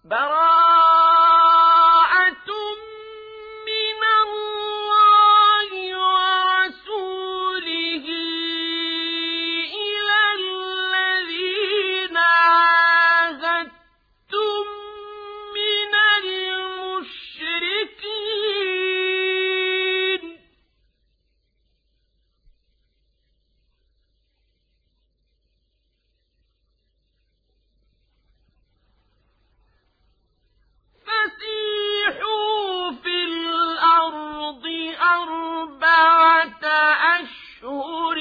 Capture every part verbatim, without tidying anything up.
براءة من الله ورسوله إلى الذين عاهدتم من المشركين فسيحوا في الأرض أربعة أشهر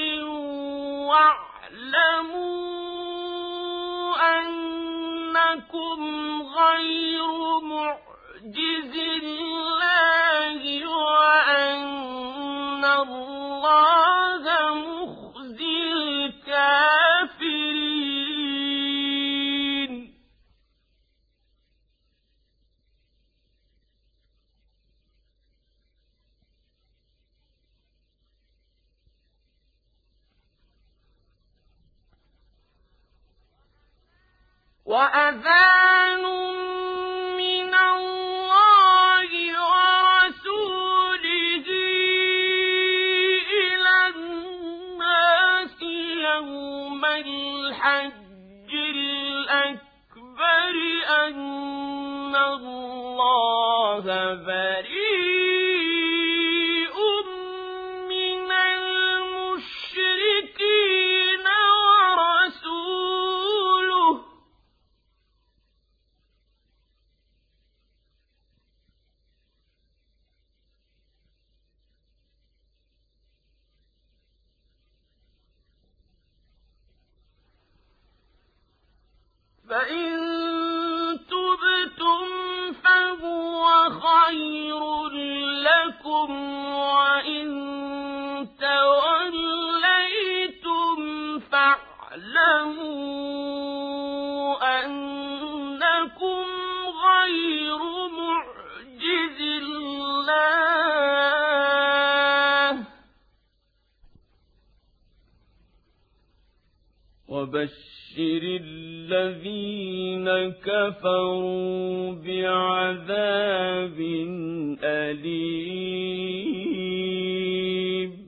واعلموا أنكم غير معجز الله وأن الله مخزي الكافرين. وأذان من الله ورسوله إلى الناس يوم الحج الأكبر أن الله بريء من المشركين ورسوله فإن تبتم فهو خير لكم وإن توليتم فاعلموا أنكم غير معجز الله وبشر الذين كفروا بعذاب أليم.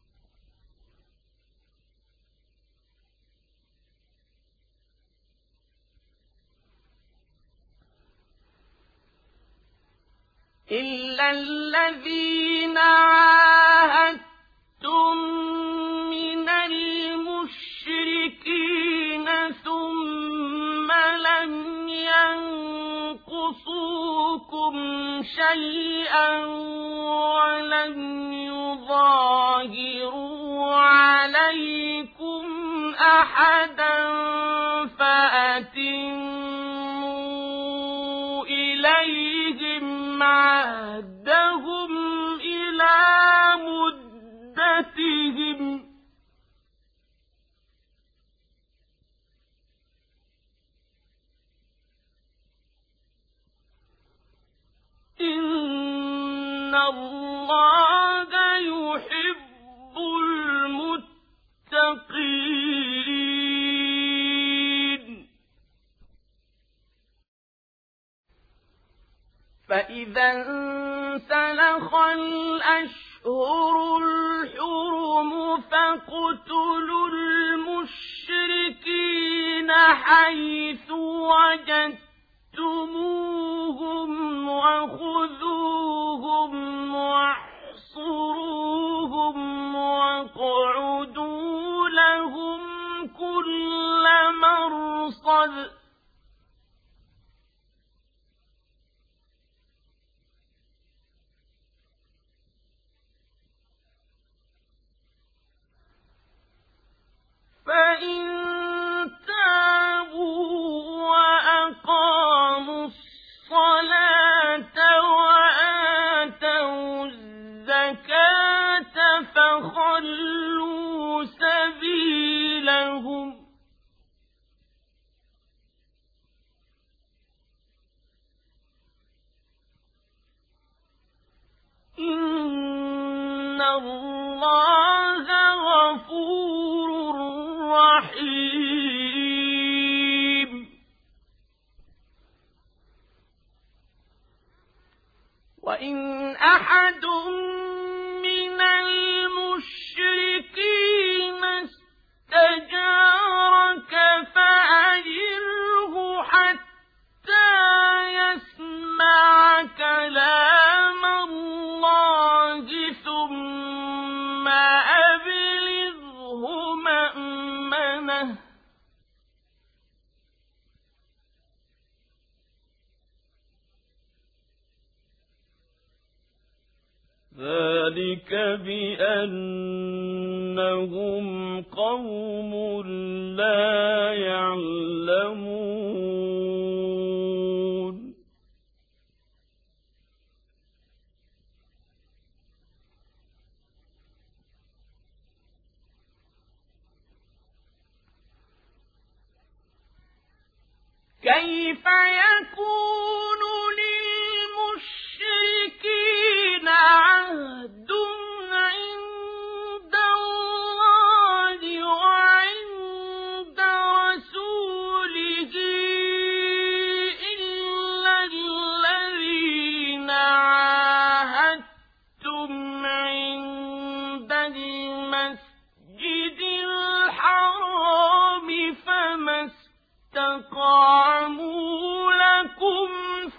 إلا الذين عاهدتم من المشركين ثم لم ينقصوكم شيئا ولم يظاهروا عليكم أحدا فأتموا إليهم عهدهم إلى مدتهم إن الله يحب المتقين. فإذا انسلخ الأشهر الحرم فاقتلوا المشركين حيث وجدتموهم وخذوهم واحصروهم واقعدوا لهم كل مرصد فإن تابوا وأقاموا الصلاة وآتوا الزكاة فخلوا سبيلهم إن الله غفور رحيم. وإن أحد من المشركين استجارك فأجره حتى يسمع كلام الله ثم أبلغه مأمنه ذلك بأنهم قوم لا يعلمون كيف يكون للمشركين عهد عند الله وعند رسوله إلا الذين عاهدتم عند المسجد الحرام فما استقاموا لكم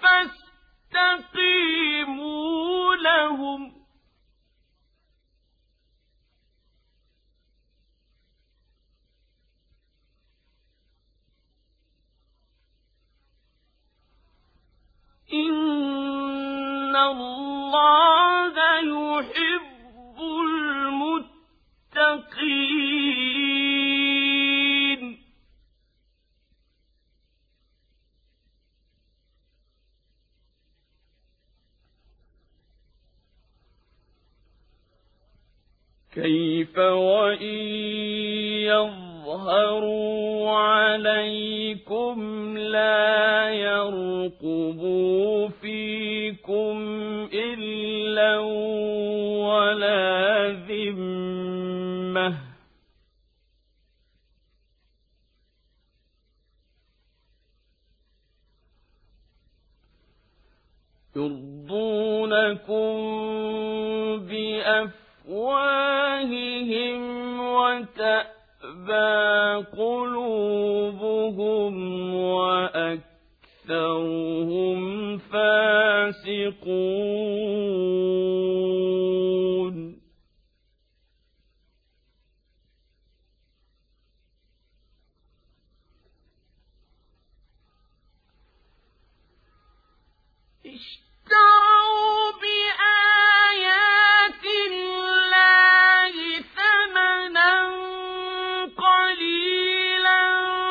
فاستقيموا لهم إن الله يحب المتقين كيف وإن يظهروا عليكم لا يرقبوا فيكم إلا ولا ذمة يرضونكم بأفواههم أفواههم وتأبى قلوبهم وأكثرهم فاسقون اشتروا بآيات الله ثمنا قليلا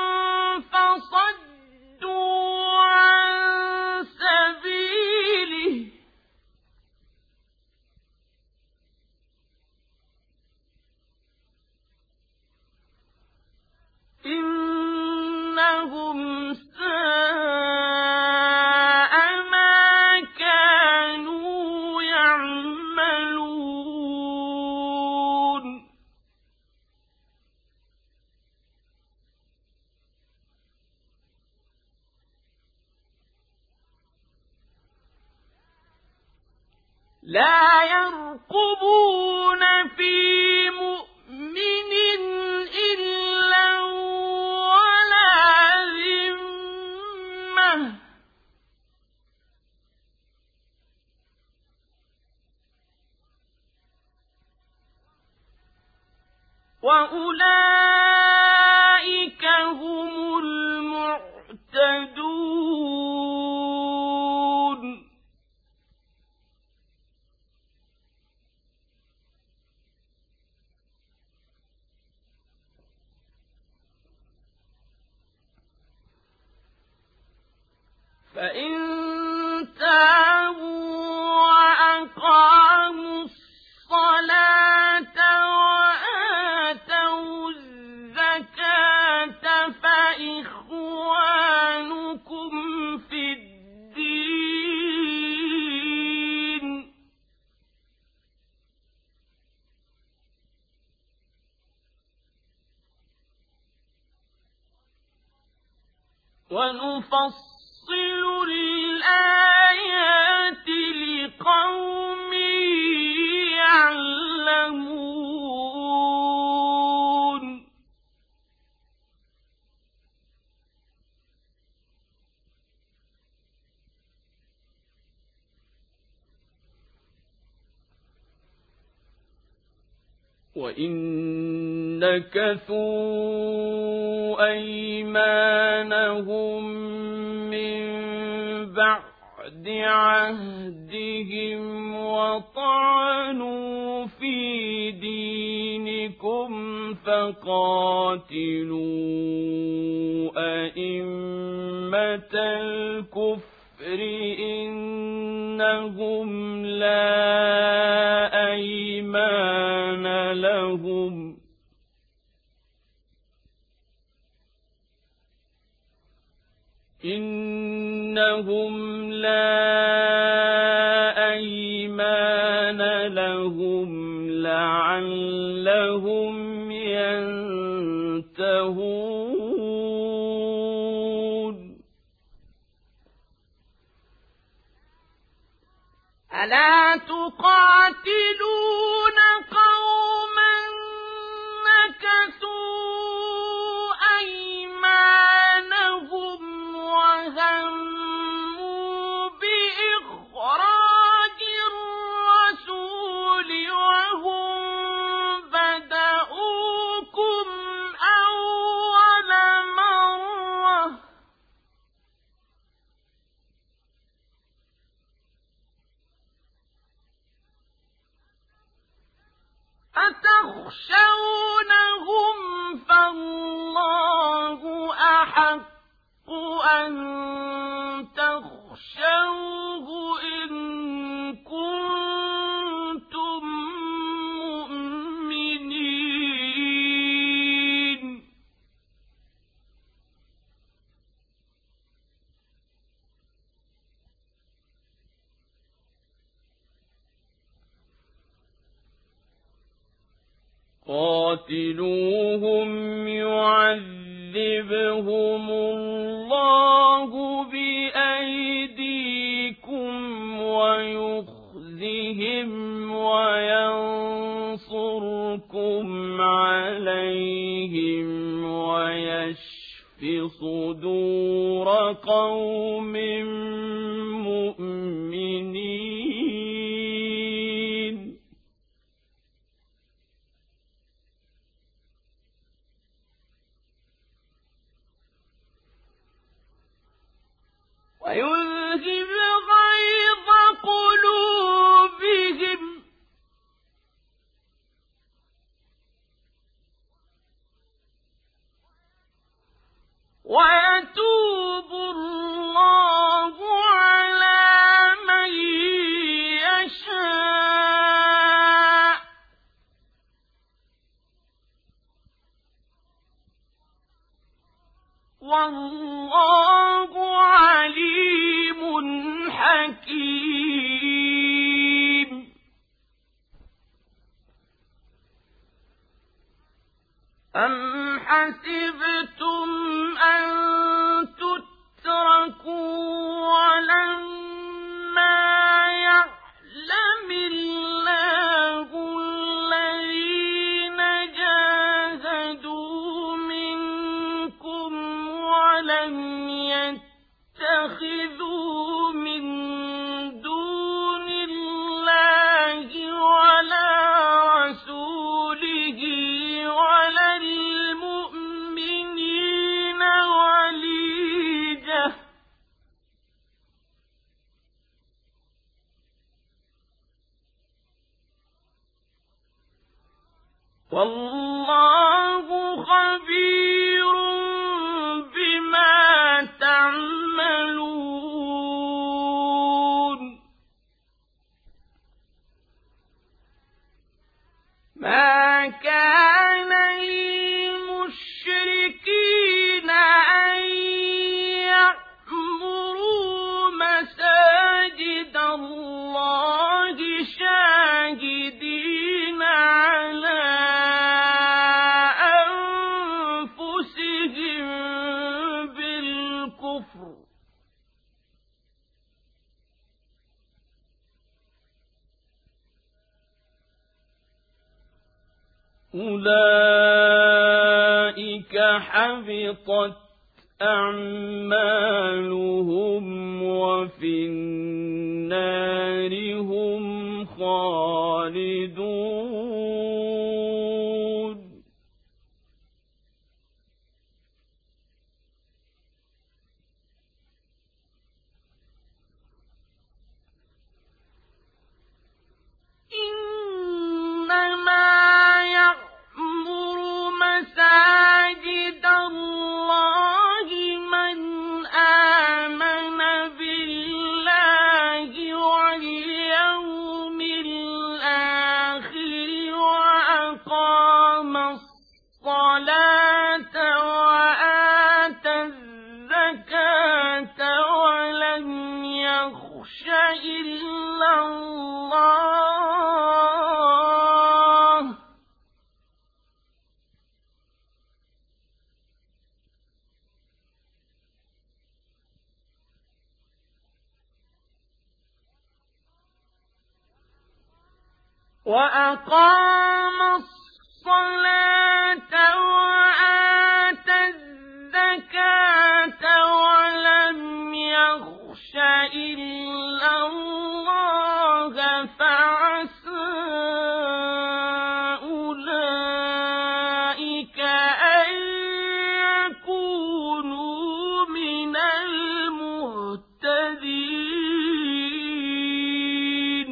فصدوا عن سبيله إنهم ساء ما كانوا يعملون لا يرقبون في مؤمن إلا ولا ذمة وأولئك هم المعتدون فإن تابوا وأقاموا الصلاة وآتوا الزكاة فإخوانكم في الدين ونفصل الآيات لقوم وإن نكثوا أيمانهم من بعد عهدهم وطعنوا في دينكم فقاتلوا أئمة الكفر إنهم لا أيمان لهم إنهم لا أيمان لهم لعلهم ينتهون ألا تقاتلون قوما نكثوا أيمانهم وهموا بإخراج الرسول وهم بدؤوكم أول مرة أتخشونهم فالله أحق أن تخشوه إن كنتم مؤمنين قاتلوهم يعذبهم الله بأيديكم ويخزهم وينصركم عليهم ويشف صدور قوم مؤمنين ويذهب غيظ قلوبهم ويتوب الله على من يشاء والله عليم حكيم أم حسبتم أن تتركوا ولما يعلم الله الذين جاهدوا منكم ولم يتخذوا من دون الله ولا رسوله ولا المؤمنين وليجة والله خبير بما تعملون ما كان للمشركين أن يعمروا مساجد الله شاهدين على أنفسهم بالكفر أولئك حبطت أعمالهم وفي النار هم خالدون الزكاة ولم يخش إلا الله وأقام الصلاة وآتى الزكاة ولم يخش إلا الله فعسى أولئك أن يكونوا من المهتدين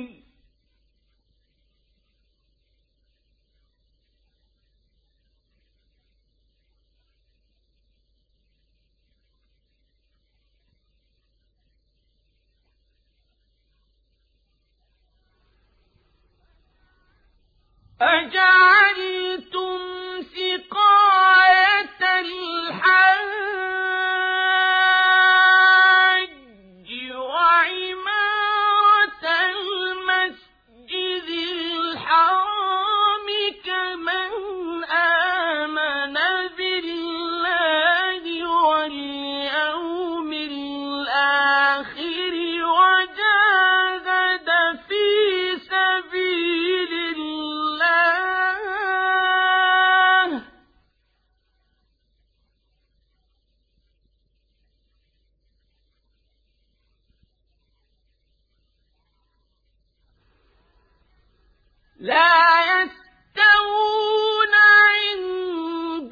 أجعلتم سقاية الحاج وعمارة المسجد الحرام كمن آمن بالله واليوم الآخر وجاهد في سبيل الله لا يستوون عند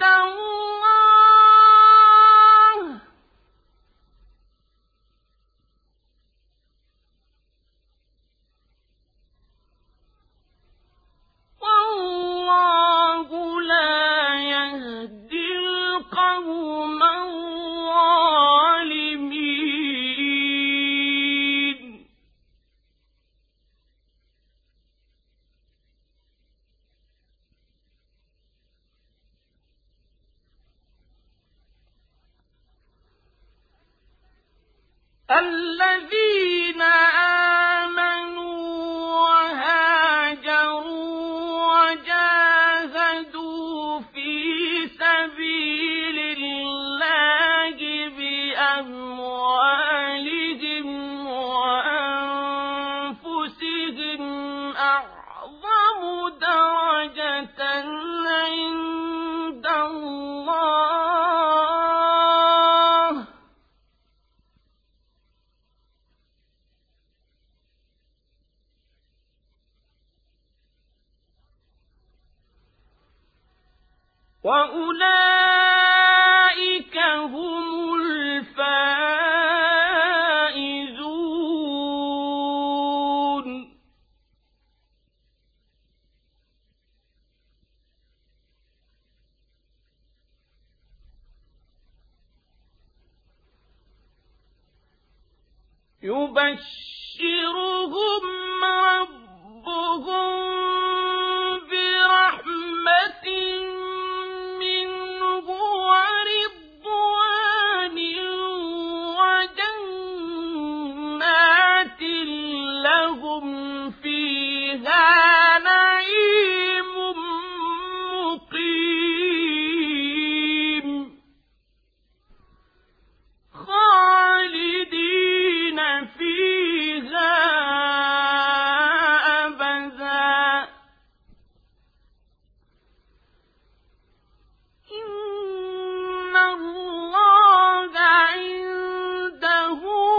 الله والله لا يهدي القوم الظالمين الذين آمنوا وهاجروا وجاهدوا في سبيل الله بأموالهم وأنفسهم أعظم درجة عند الله وأولئك هم الفائزون يبشرهم ربهم برحمة منه ورضوان وجنات لهم فيها نعيم مقيم خالدين فيها أبدا إن الله عنده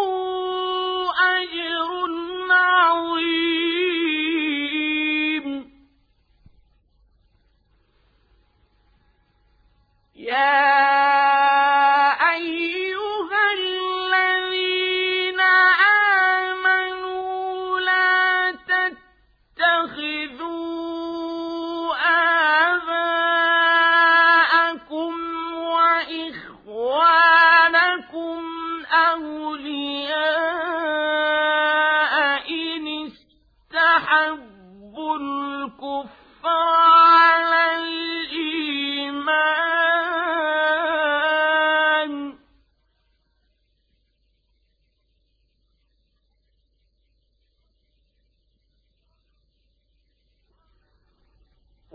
أجر عظيم يا أولياء إن استحبوا الكفر على الإيمان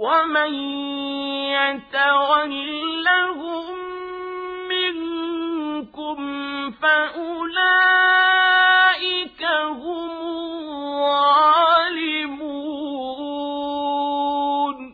ومن يتولهم منكم فأولئك هم الظالمون.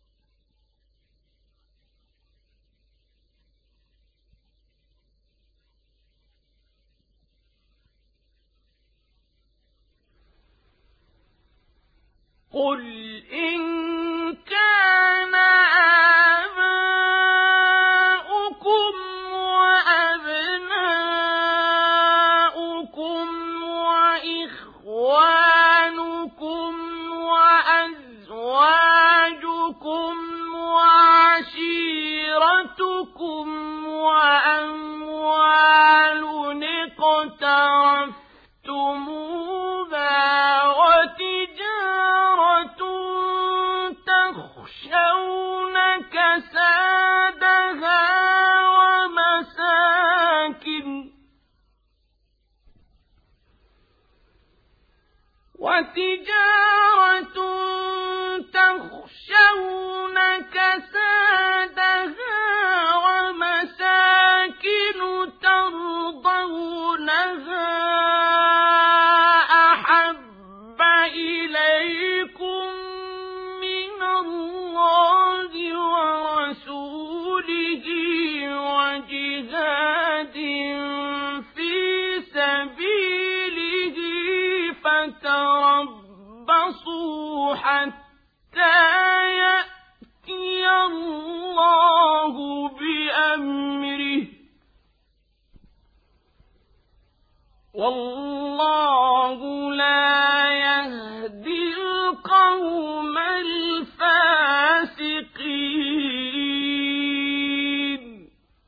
قل إن كان آباؤكم وأبناؤكم وإخوانكم وأزواجكم وعشيرتكم وأموال اقترفتموها وتجارة تخشون كسادها ومساكن وتجارة تخشون كسادها ومساكن ترضونها أحب إليكم من الله ورسوله وجهاد في سبيله فتربصوا حتى يأتي الله بأمره والله لا يهدي القوم الفاسقين.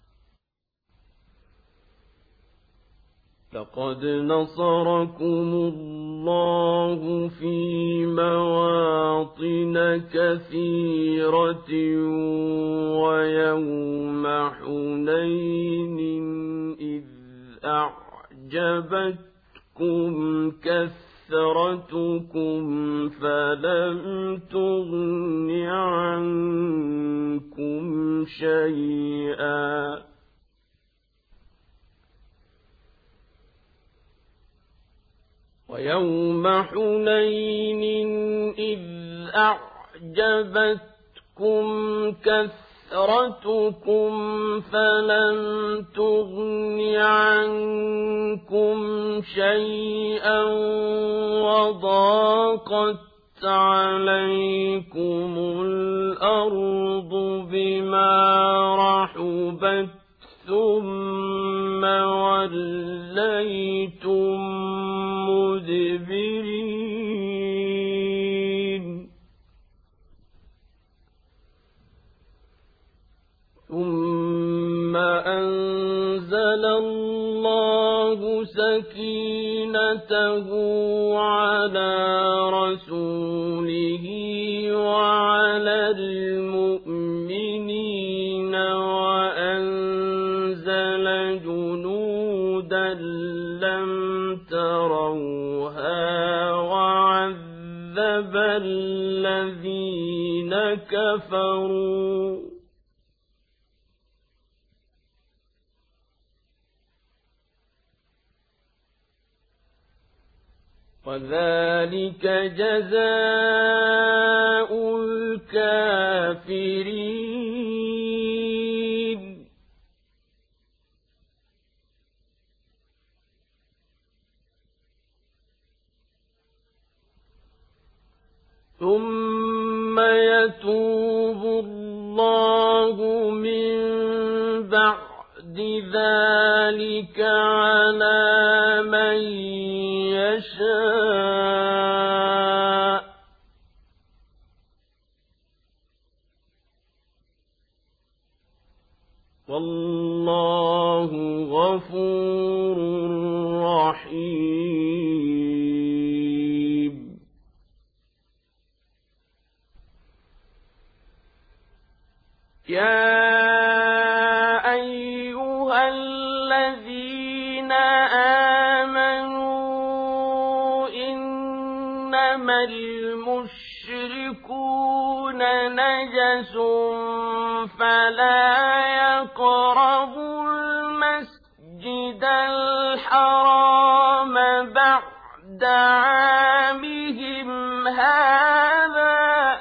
لقد نصركم الله في مواطن كثيرة ويوم حنين إذ أعجبتكم كثرتكم فلم تغن عنكم شيئا ويوم حنين إذ أعجبتكم كثرتكم فلم تغن عنكم شيئا وضاقت عليكم الأرض بما رحبت ثم وليتم مدبرين ثم أنزل الله سكينته على رسوله وعلى المؤمنين وأنزل جنودا لم تروها وعذب الذين كفروا وذلك جزاء الكافرين. ثم يتوب الله من بعد ذلك على من يشاء والله غفور رحيم. يا أيها الذين آمنوا إنما المشركون نجس فلا يقربوا المسجد الحرام بعد عامهم هذا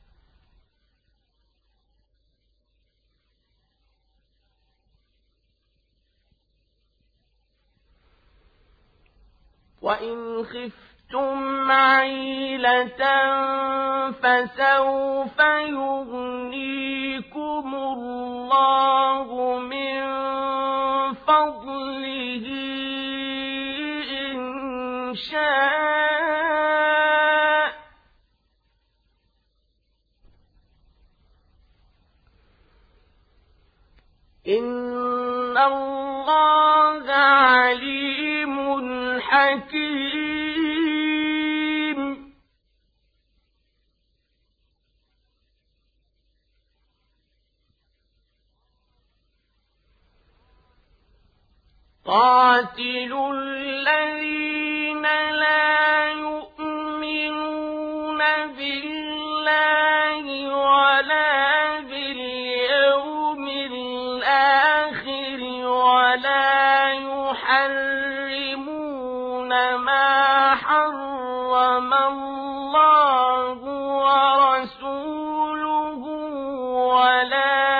وإن خفتم عيلة فسوف يغنيكم الله من فضله إن شاء إن الله عليم حكيم قاتلوا الذين لا يؤمنون بالله ولا باليوم الآخر ولا يحرمون ما حرم الله ورسوله ولا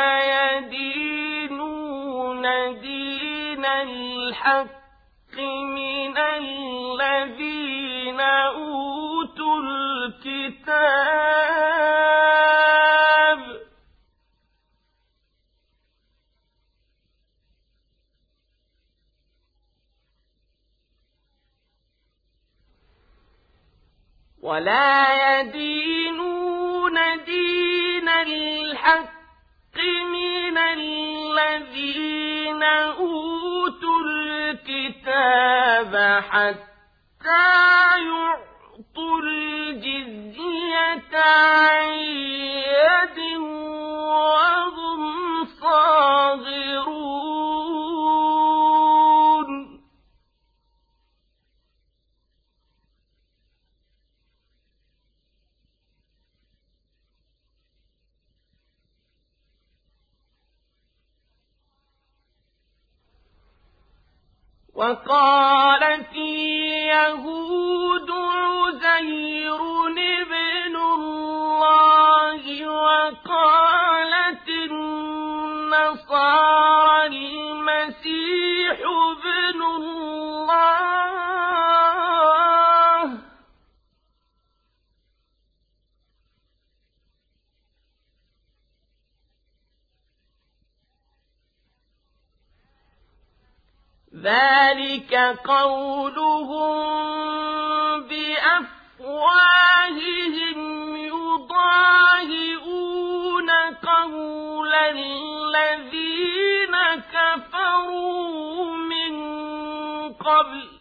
يدينون دين الحق من الذين أوتوا الكتاب ولا يدينون دين الحق من الذين أوتوا الكتاب حتى يعطوا الجزية عن يد وهم صاغرون وقالت اليهود عزير ابن الله وقالت النصارى المسيح ابن الله ذلك قولهم بأفواههم يضاهئون قول الذين كفروا من قبل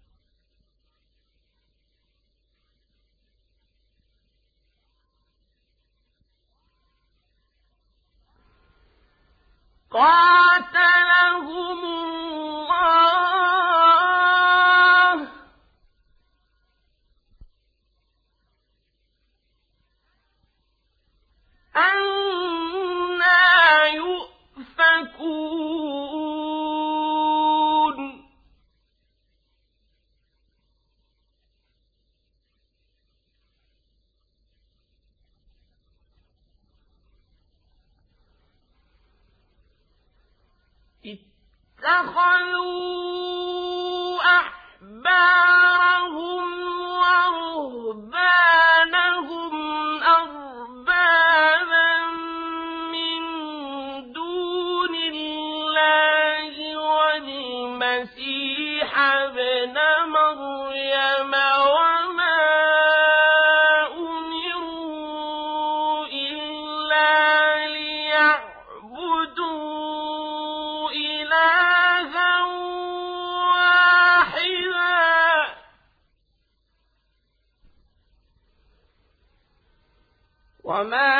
قاتلهم الله أنى يؤفكون اتخذوا أحبارهم ورهبانهم أربابا من دون الله والمسيح ابن مريم وما أمروا إلا ليعبدوا إلها واحدا وما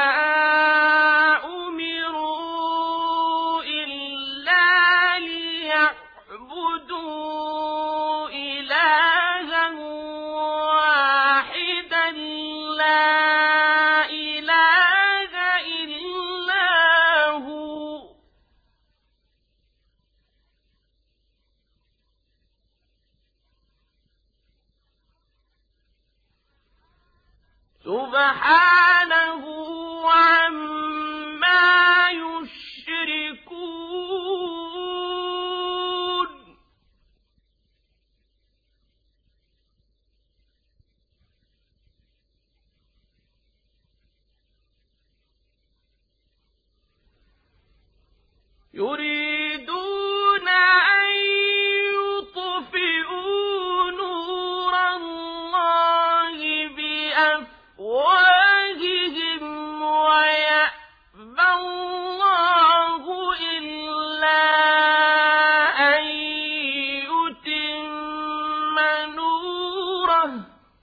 أمروا إلا ليعبدوا إلها واحدا لا إله سبحانه عما يشركون يريدون أن يطفئوا نور الله بأفواههم ويأبى الله إلا أن يتم نوره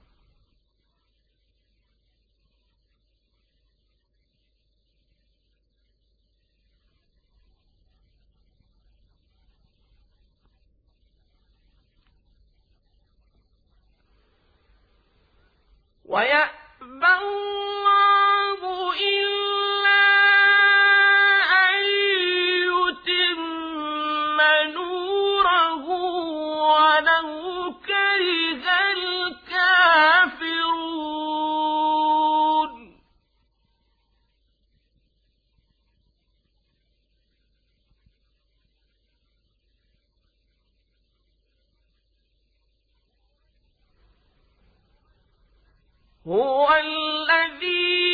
ويأبى الله إلا أن يتم نوره ولو كره الكافرون هو الذي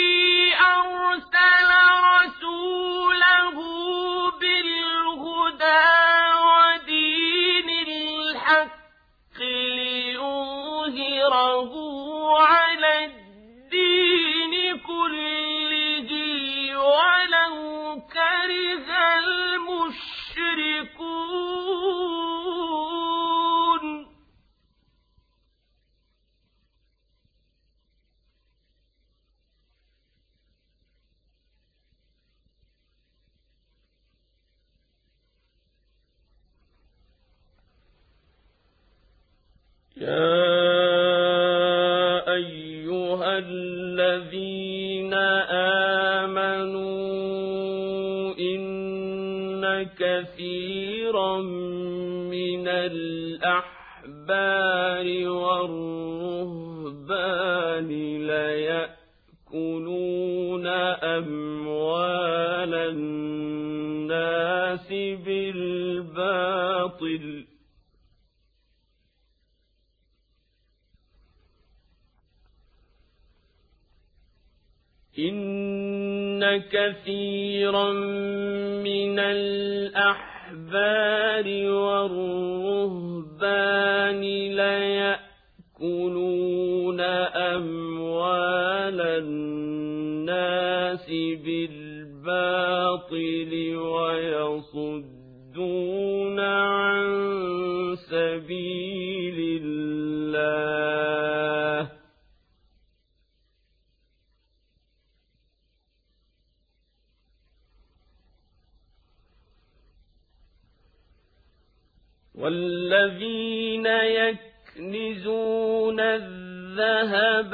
أرسل رسوله بالهدى ودين الحق ليظهره على الدين كله ولو كره المشركون يا أيها الذين آمنوا إن كثيرا من الأحبار والرهبان ليأكلون أموال الناس بالباطل إن كثيرا من الأحبار والرهبان ليأكلون أموال الناس بالباطل ويصدون عن سبيل الله والذين يكنزون الذهب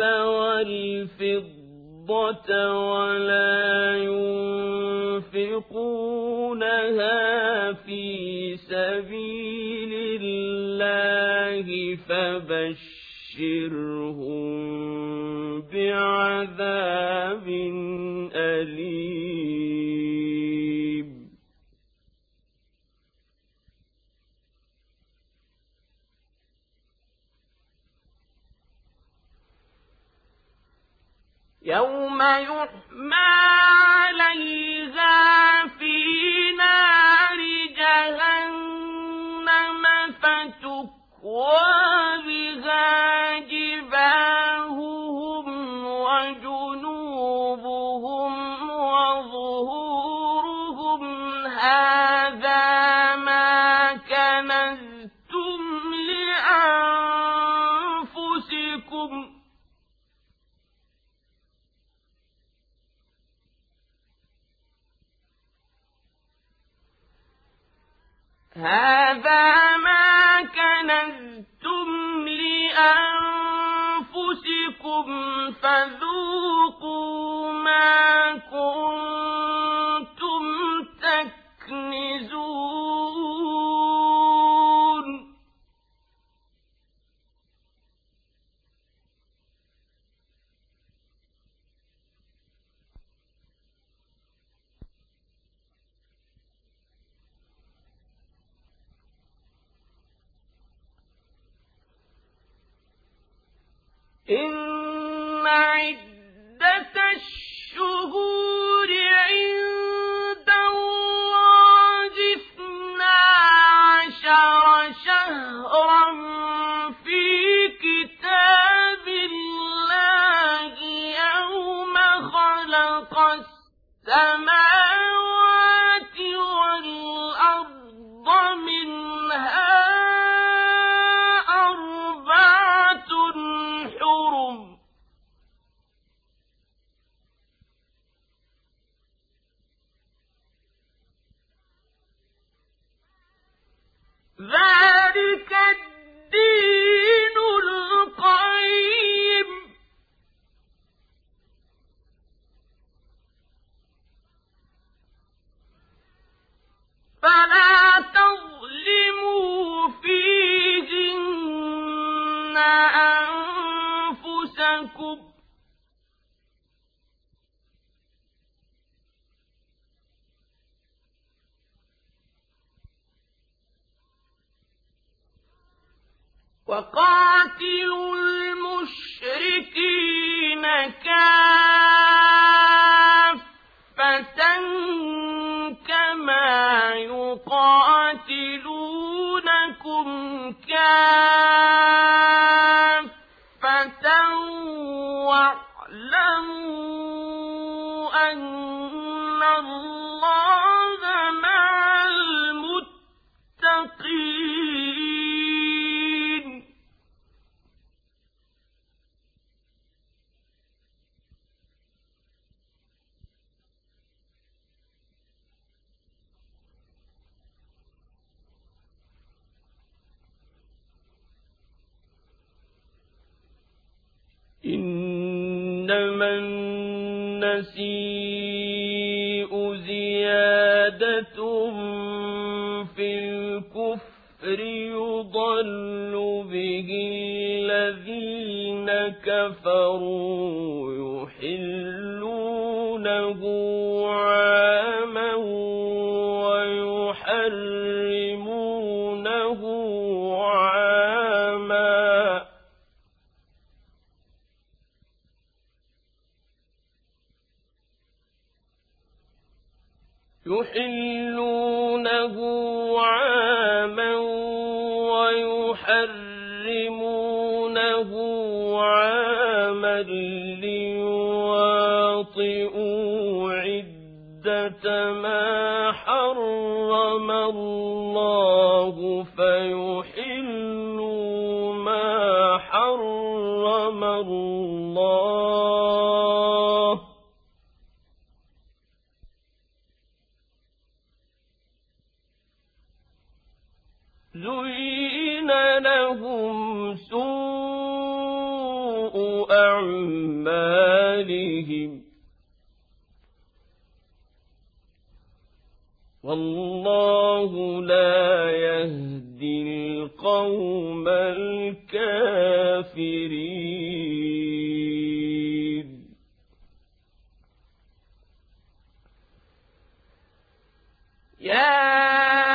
والفضة ولا ينفقونها في سبيل الله فبشرهم بعذاب أليم يوم يحمى عليها في نار جهنم فتكوى بها جباههم وجنوبهم وظهورهم هذا ما كنزتم لأنفسكم هذا ما كنزتم لأنفسكم فذوقوا ما كنتم تكنزون إن عدة الشهور عند الله اثنا عشر شهرا في كتاب الله يوم خلق السماوات والأرض منها أربعة حرم ذلك الدين القيم فلا تظلموا فيهن أنفسكم وقاتلوا المشركين كافة كما يقاتلونكم كافة واعلموا أن الله مع المتقين إنما النسيء زيادة في الكفر يضل به الذين كفروا يحلونه عاما ويحرمونه عاما يحلونه عاما ويحرمونه عاما ليواطئوا عدة ما حرم الله فيحلوا ما حرم الله زين لهم سوء أعمالهم والله لا يهدي القوم الكافرين يا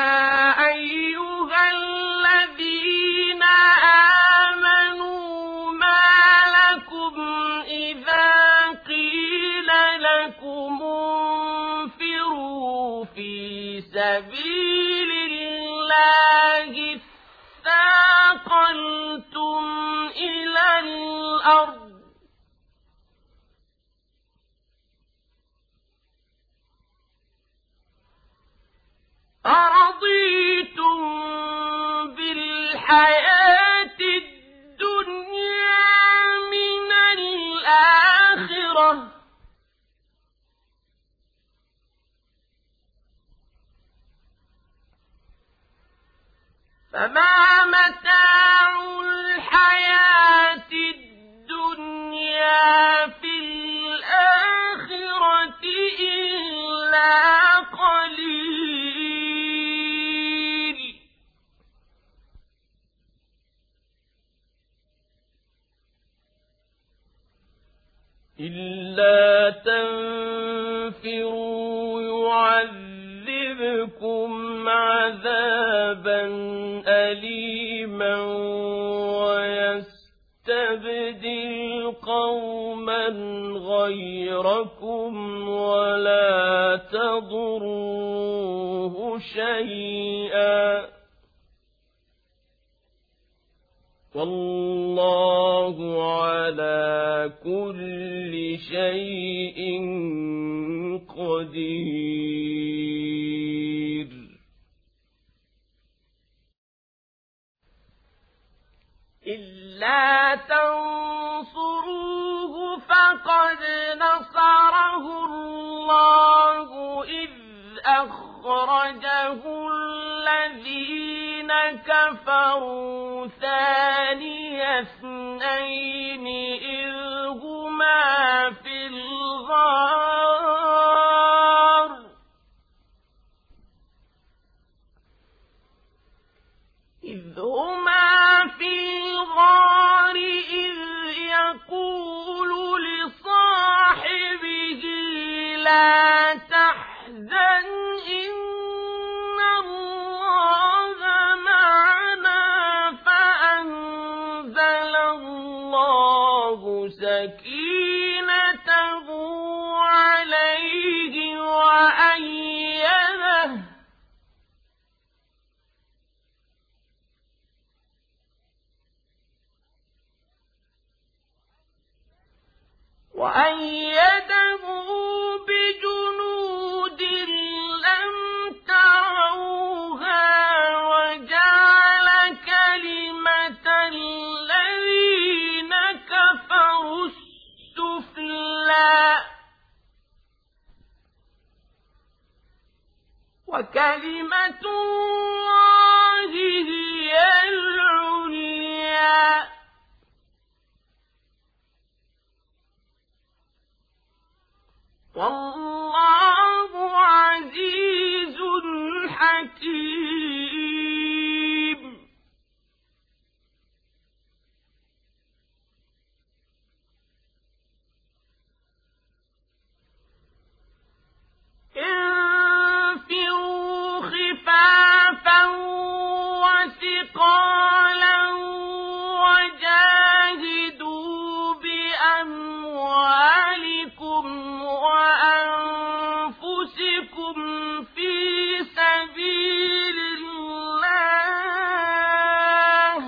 سبيل الله اثاقلتم إلى الأرض أرضيتم بالحياة الدنيا من الآخرة فما متاع الحياة الدنيا في الآخرة إلا قليل إلا تنفروا يعذبكم عذابا أليما ويستبدل قوما غيركم ولا تضروه شيئا والله على كل شيء قدير. إلا تنصروه فقد نصره الله إذ أخرجه الذين كفروا ثاني اثنين إذ هما في الغار إذ هما في الغار إذ يقول لصاحبه لا تحزن إن الله معنا فأنزل الله سكينته عليه وأيده وأيده بجنود لم تروها وجعل كلمة الذين كفروا السفلى وكلمة الله هي العليا والله عزيز حكيم. انفروا خفافا وثقالا وجاهدوا بأموالكم وأنفسكم في سبيل الله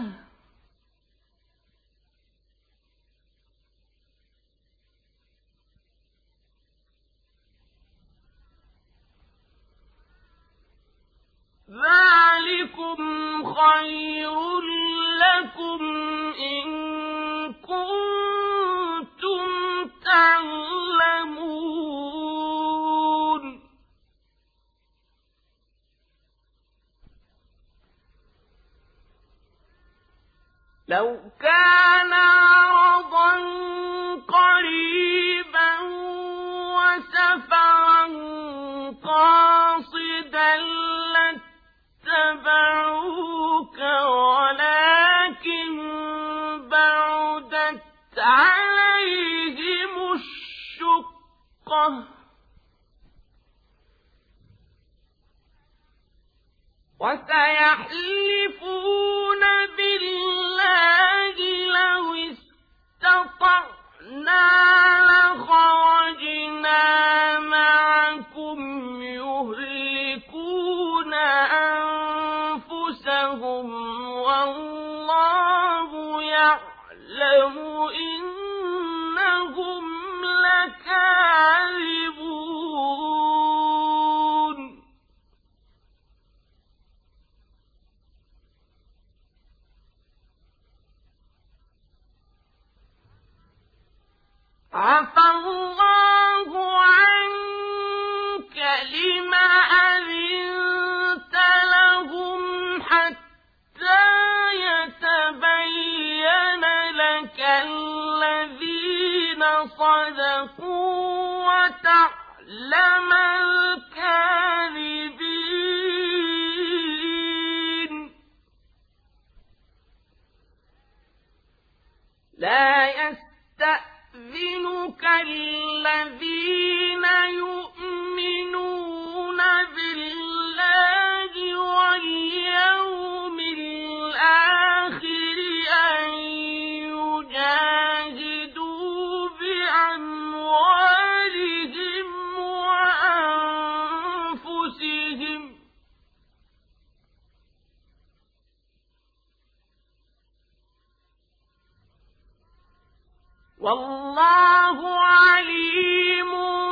ذلكم خير لكم إن كنتم تعلمون. لو كان عرضا قريبا وسفرا قاصدا لاتبعوك ولكن بعدت عليهم الشقة وسيحلفون بالله لو استطعنا لخرجنا معكم يهلكون أنفسهم والله يعلم إنهم لكاذبون. عفى الله عنك لم أذنت لهم حتى يتبين لك الذين صدقوا وتعلم الكاذبين. لا يستأذنك الذين يؤمنون بالله واليوم الآخر أن يجاهدوا والله عليم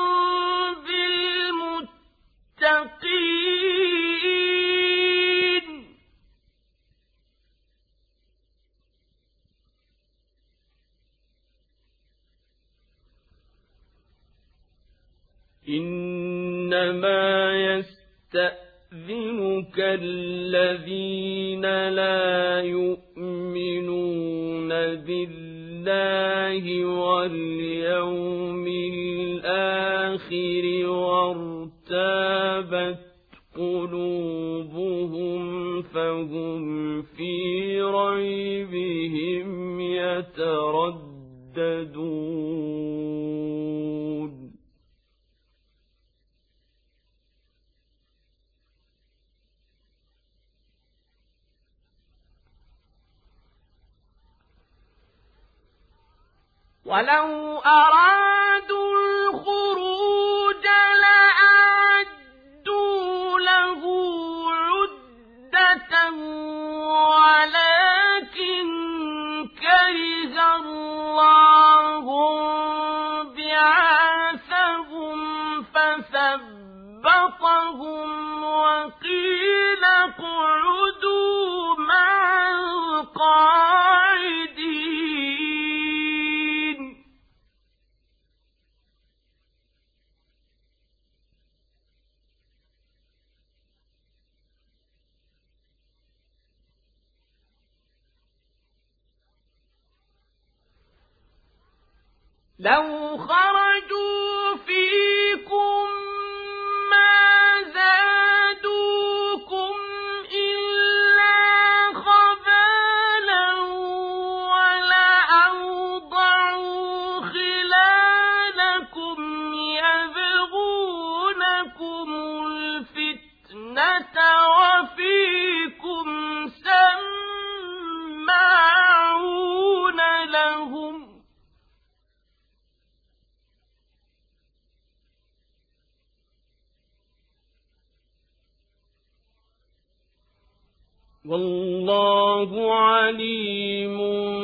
بالمتقين. إنما يستأذنك الذين لا يؤمنون بالله واليوم الآخر وارتابت قلوبهم فهم في ريبهم يترددون. ولو أرادوا الخروج لأعدوا له عدة ولكن كره الله بعاثهم فثبطهم وقيل اقعدوا مع القاعدين. لو خرجوا فيكم ما زادوكم إلا خبالا ولأوضعوا خلالكم يبغونكم الفتنة وفيكم سماعون لهم والله عليم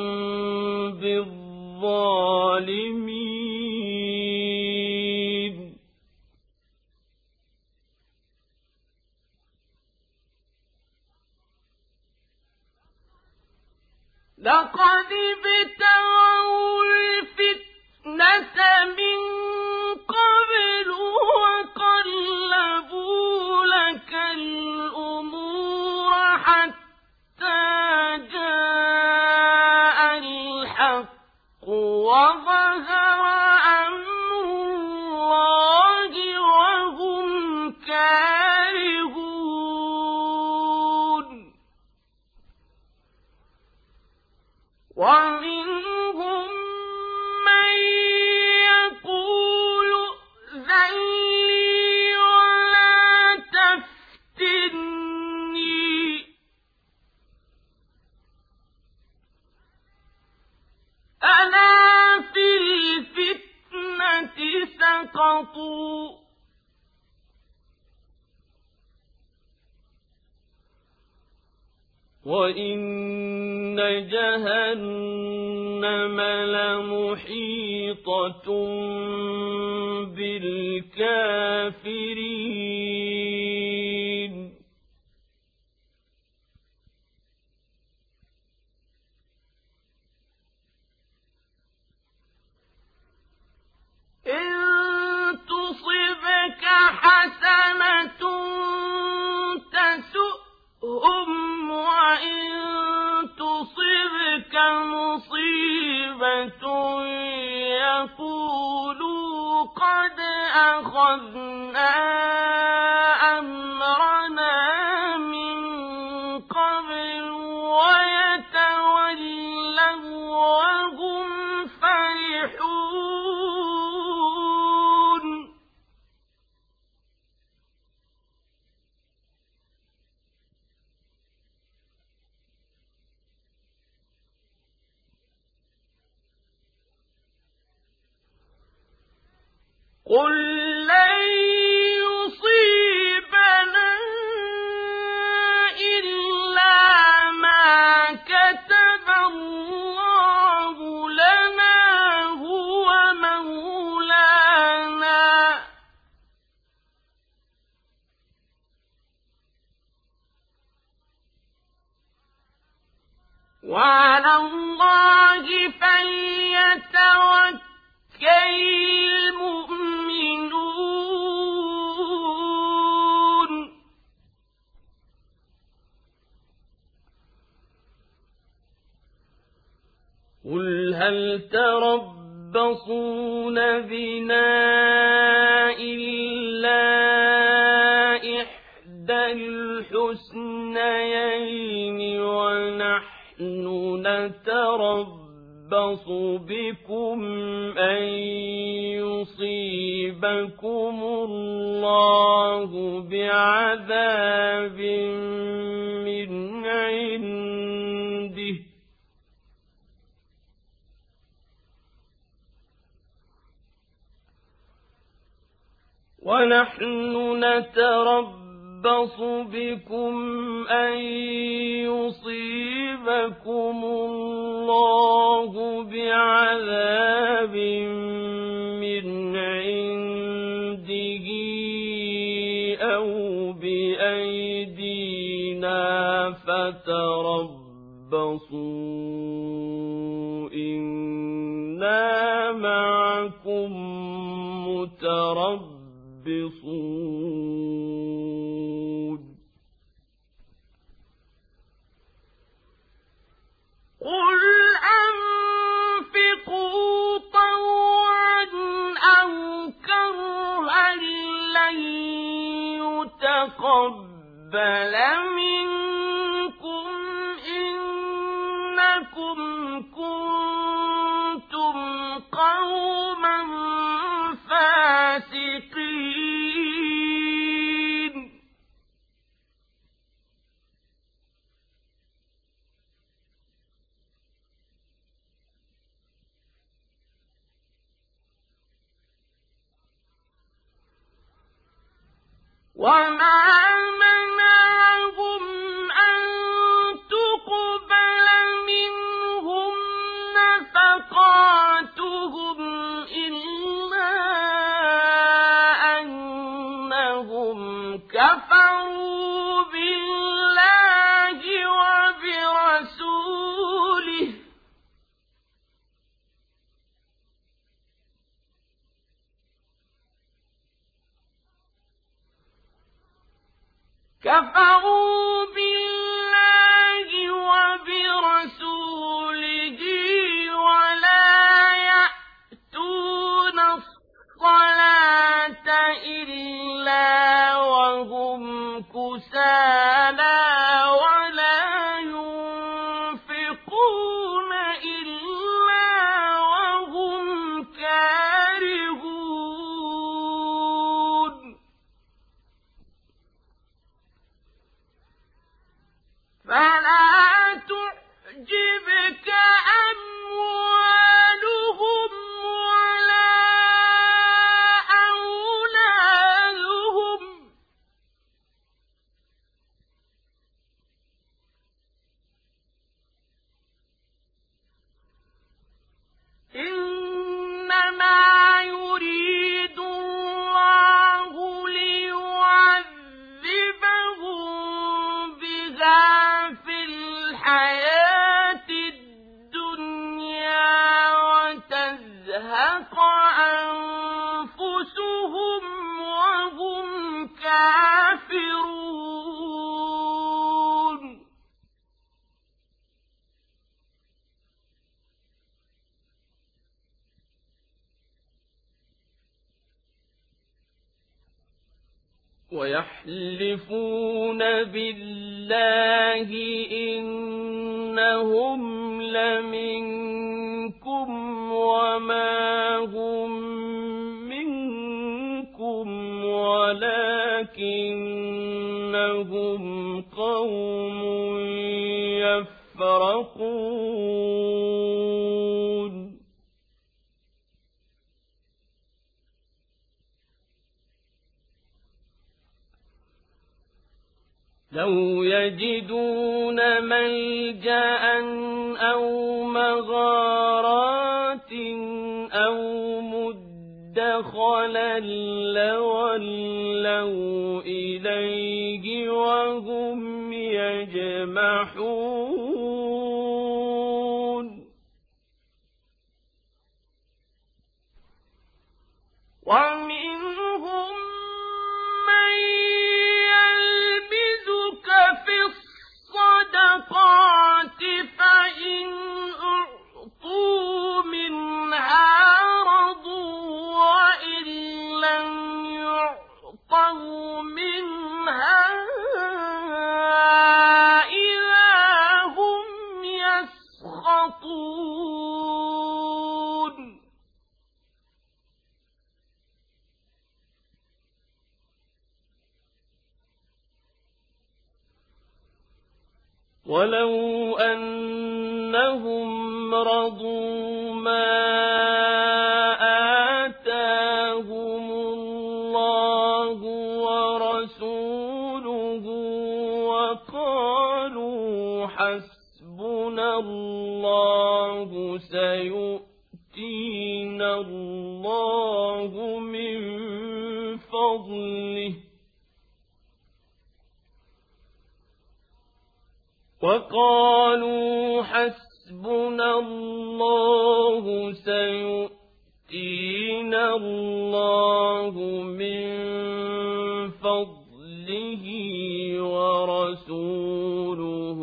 بالظالمين. لقد ابتغوا الفتنة من قبل وقلبوا لك الأمور حتى جاء الحق وظهر أمر الله وهم كارهون. ومنهم من يقول ائذن لي ولا تفتني ألا في الفتنة سقطوا وإن جهنم لمحيطة بالكافرين. إن تصبك حسنة تسؤهم وإن تصبك مصيبة يقولوا قد أخذنا أمرنا من قبل ويتولوا وهم فرحون. قل لن يصيبنا إلا ما كتب الله لنا وعلى الله فليتوكل المؤمنون قل هل تربصون بنا إلا إحدى الحسنيين ونحن نتربص بكم أن يصيبكم الله بعذاب من عنده ونحن نتربص بكم أن يصيبكم الله بعذاب من عنده أو بأيدينا فتربصوا إنا معكم متربصون قل أنفقوا طوعا أو كرها لن يتقبل منكم إنكم كنتم قوما فاسقين وما منعهم أن تقبل منهم نفقاتهم إلا أنهم كفروا بالله وبرسوله كفروا بالله وبرسوله ولا يأتون الصلاة إلا وهم كسالى ولا ينفقون إلا وهم كارهون فلا تعجبك أموالهم ولا أولادهم إنما يريد الله ليعذبهم بها في الحياة الدنيا وتزهق أنفسهم وهم كافرون ويحلفون بالله إنهم لمنكم وما هم منكم ولكنهم قوم يفرقون لو يجدون ملجأ أو مغارات أو مدخلا لولوا إليه وهم يجمحون ومنهم من يلمزك في الصدقات فإن أعطوا منها رضوا وإن لم يعطوا منها إذا هم يسخطون ولو أنهم رضوا ما آتاهم الله ورسوله وقالوا حسبنا الله سيؤتينا الله من فضله وقالوا حسبنا الله سيؤتينا الله من فضله ورسوله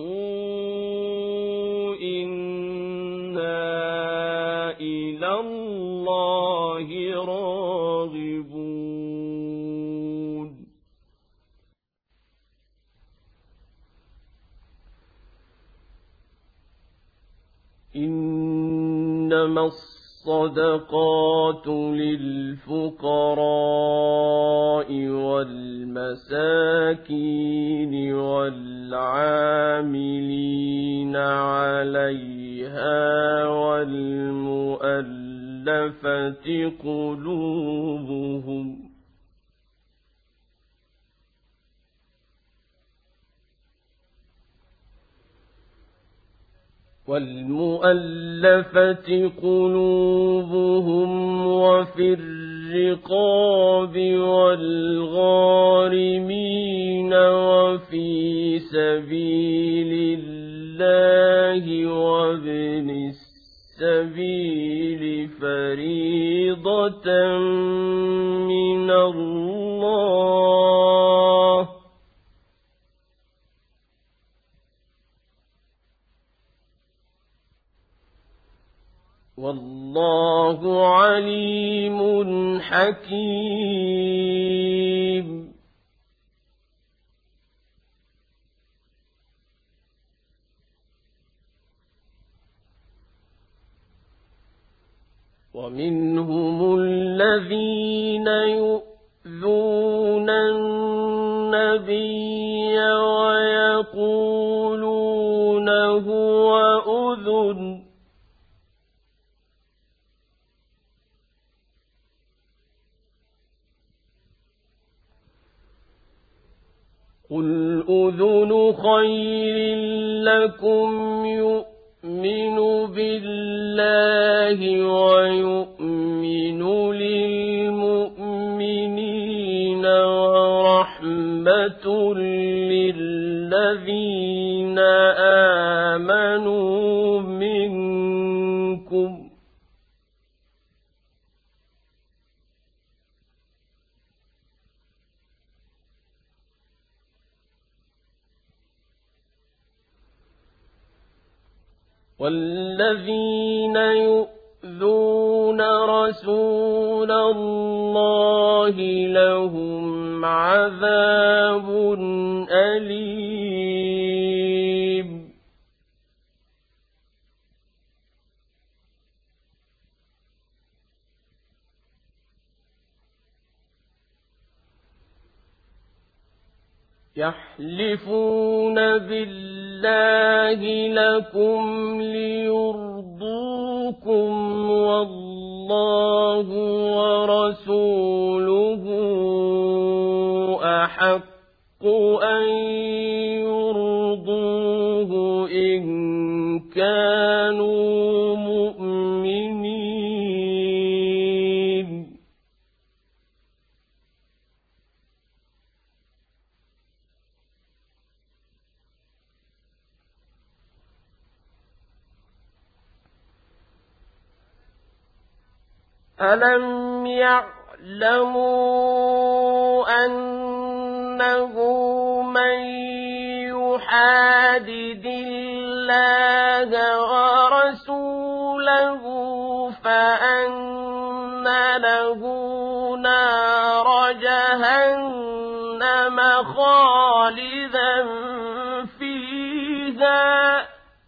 إنا إلى الله راغبون إنما الصدقات للفقراء والمساكين والعاملين عليها والمؤلفة قلوبهم والمؤلفة قلوبهم وفي الرقاب والغارمين وفي سبيل الله وابن السبيل فريضة من الله والله عليم حكيم ومنهم الذين يؤذون النبي ويقولون هو أذن قل أذن خير لكم يؤمن بالله ويؤمن للمؤمنين ورحمة للذين آمنوا منكم والذين يؤذون رسول الله لهم عذاب أليم يحلفون بالله لكم ليرضوكم والله ورسوله أحق أن يرضوه إن كانوا مؤمنين ألم يعلم واعلموا أنه من يحادد الله ورسوله فأن له نار جهنم خالدا فيها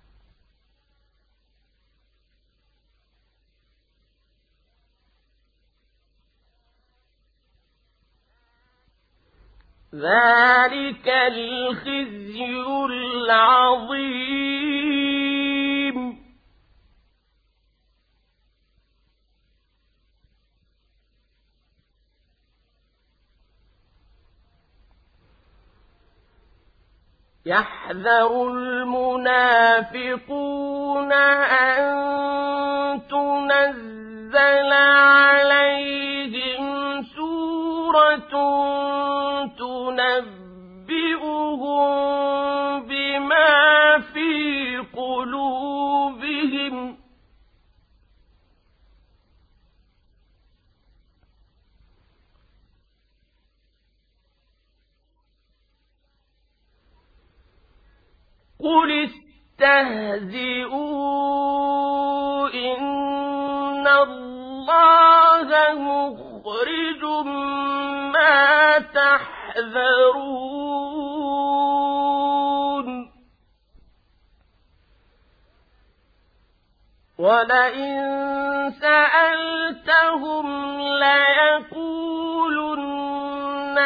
ذلك الخزي العظيم. يحذر المنافقون أن تنزل عليهم سورة تنبئهم بما في قلوبهم قل استهزئوا إن الله مخرج ما تحذرون ولئن سألتهم ليقولن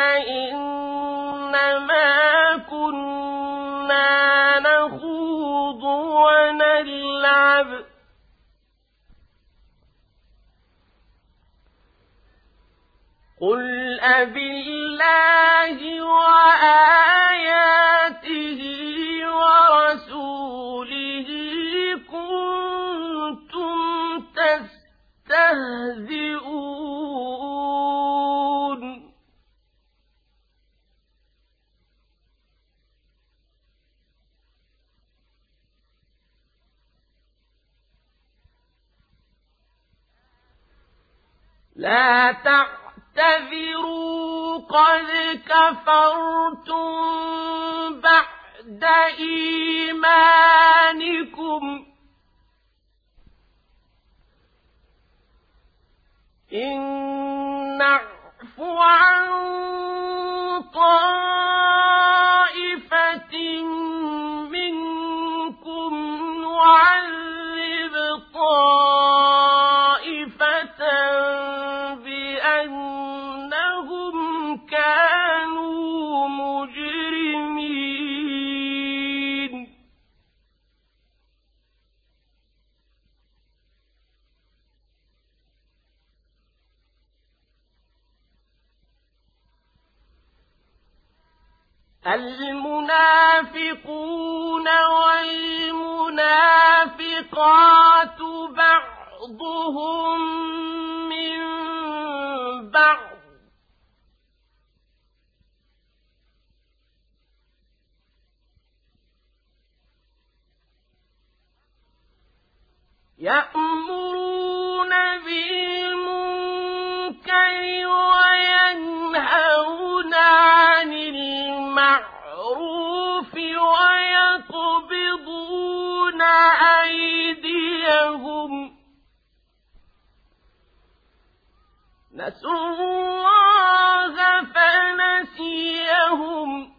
إنما كنا نخوض ونلعب قل أبالله وآياته ورسوله كنتم تستهزئون لا تعتذروا قد كفرتم بعد إيمانكم إن نعف عن طائفة منكم نعذب طائفة بأنهم كانوا مجرمين المنافقون والمنافقات بعضهم من بعض يأمرون بالمنكر وينهون عن المعروف ويقبضون أيديهم نسوا الله فنسيهم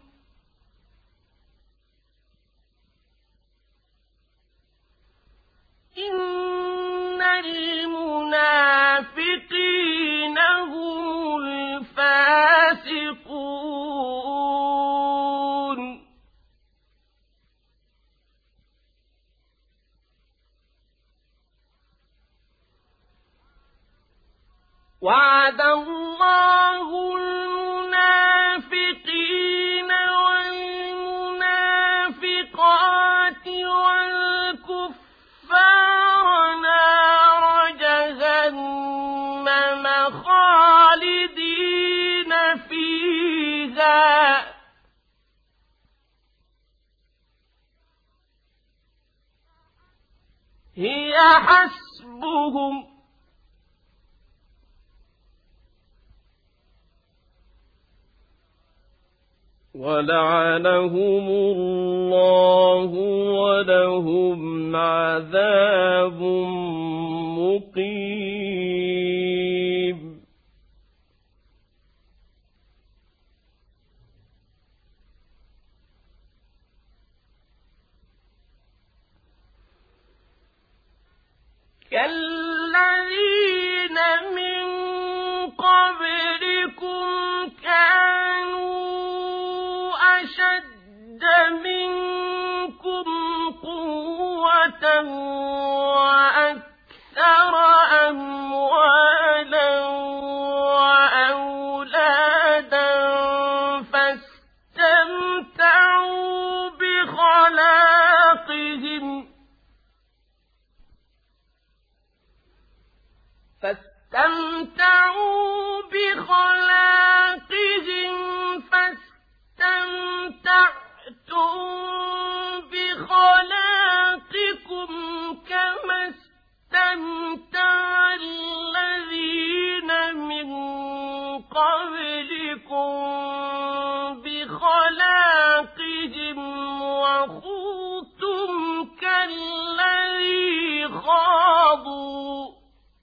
إن المنافقين هم الفاسقون وعد الله المنافقين والمنافقات والكفار نار جهنم خالدين فيها هي حسبهم ولعنهم الله ولهم عذاب مقيم. كالذين من قبلكم كانوا أشد منكم قوة وأكثر أموالا وأولادا فاستمتعوا بخلاقهم فاستمتعوا بخلاقهم فاستمتعتم بخلاقكم كما استمتع الذين من قبلكم بخلاقهم وخوضتم كالذي خاضوا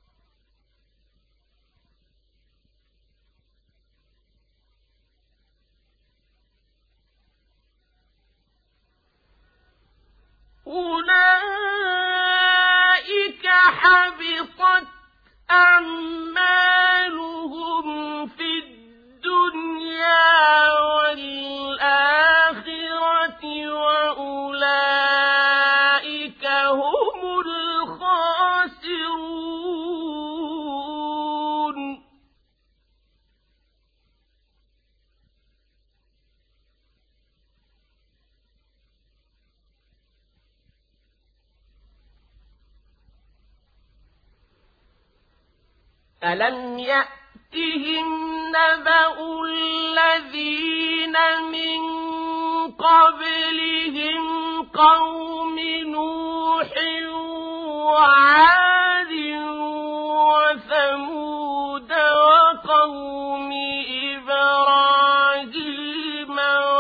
أولئك حبطت أعمالهم في الدنيا والآخرة وأولئك هم الخاسرون. ألم يأتهم نبأ الذين من قبلهم قوم نوح وعاد وثمود وقوم إبراهيم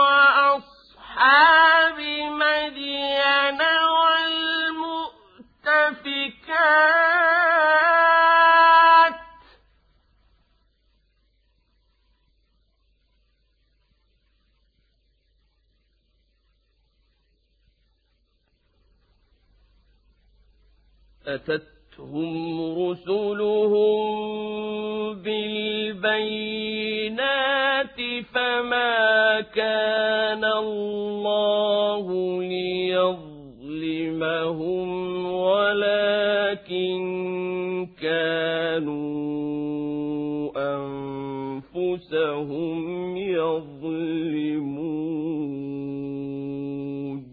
وأصحاب مدين والمؤتفكات أتتهم رسلهم بالبينات فما كان الله ليظلمهم ولكن كانوا أنفسهم يظلمون.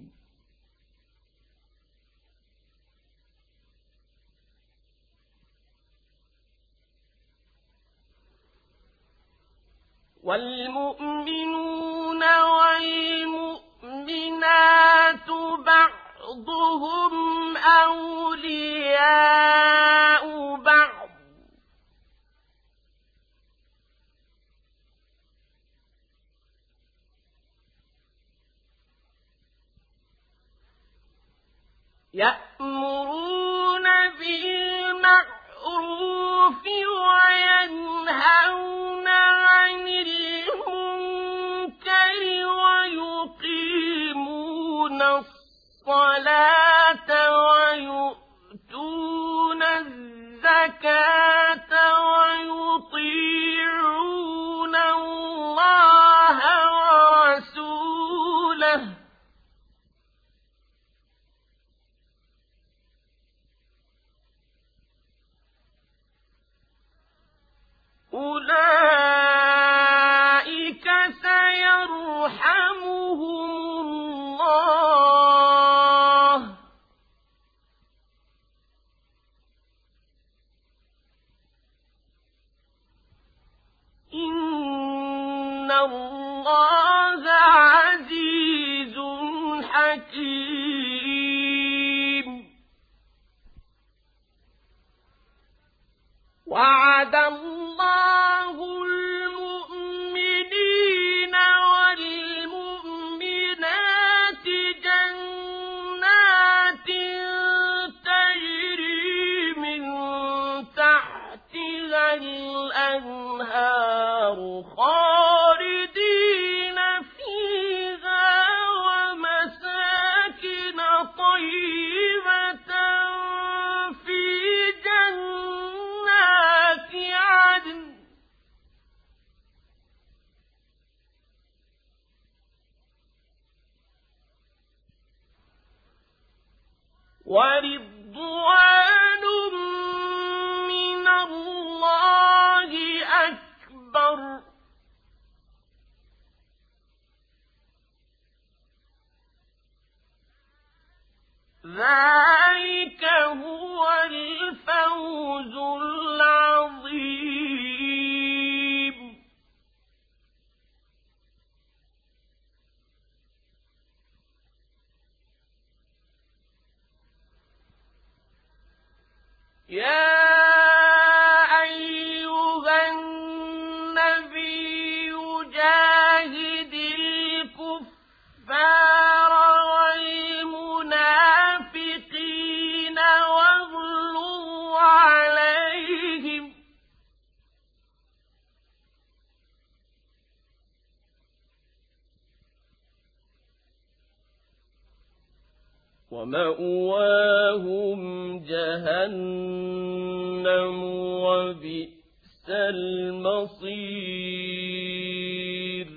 والمؤمنون والمؤمنات بعضهم أولياء بعض يأمرون بالمعروف وينهون عن المنكر ويقيمون الصلاة ويؤتون الزكاة ويطيعون الله ورسوله أولئك سيرحمهم الله إن الله عزيز حكيم. وعد الله المؤمنين والمؤمنات يا أيها النبي جاهد الكفار والمنافقين واغلظ عليهم ومأواهم جهنم وبئس المصير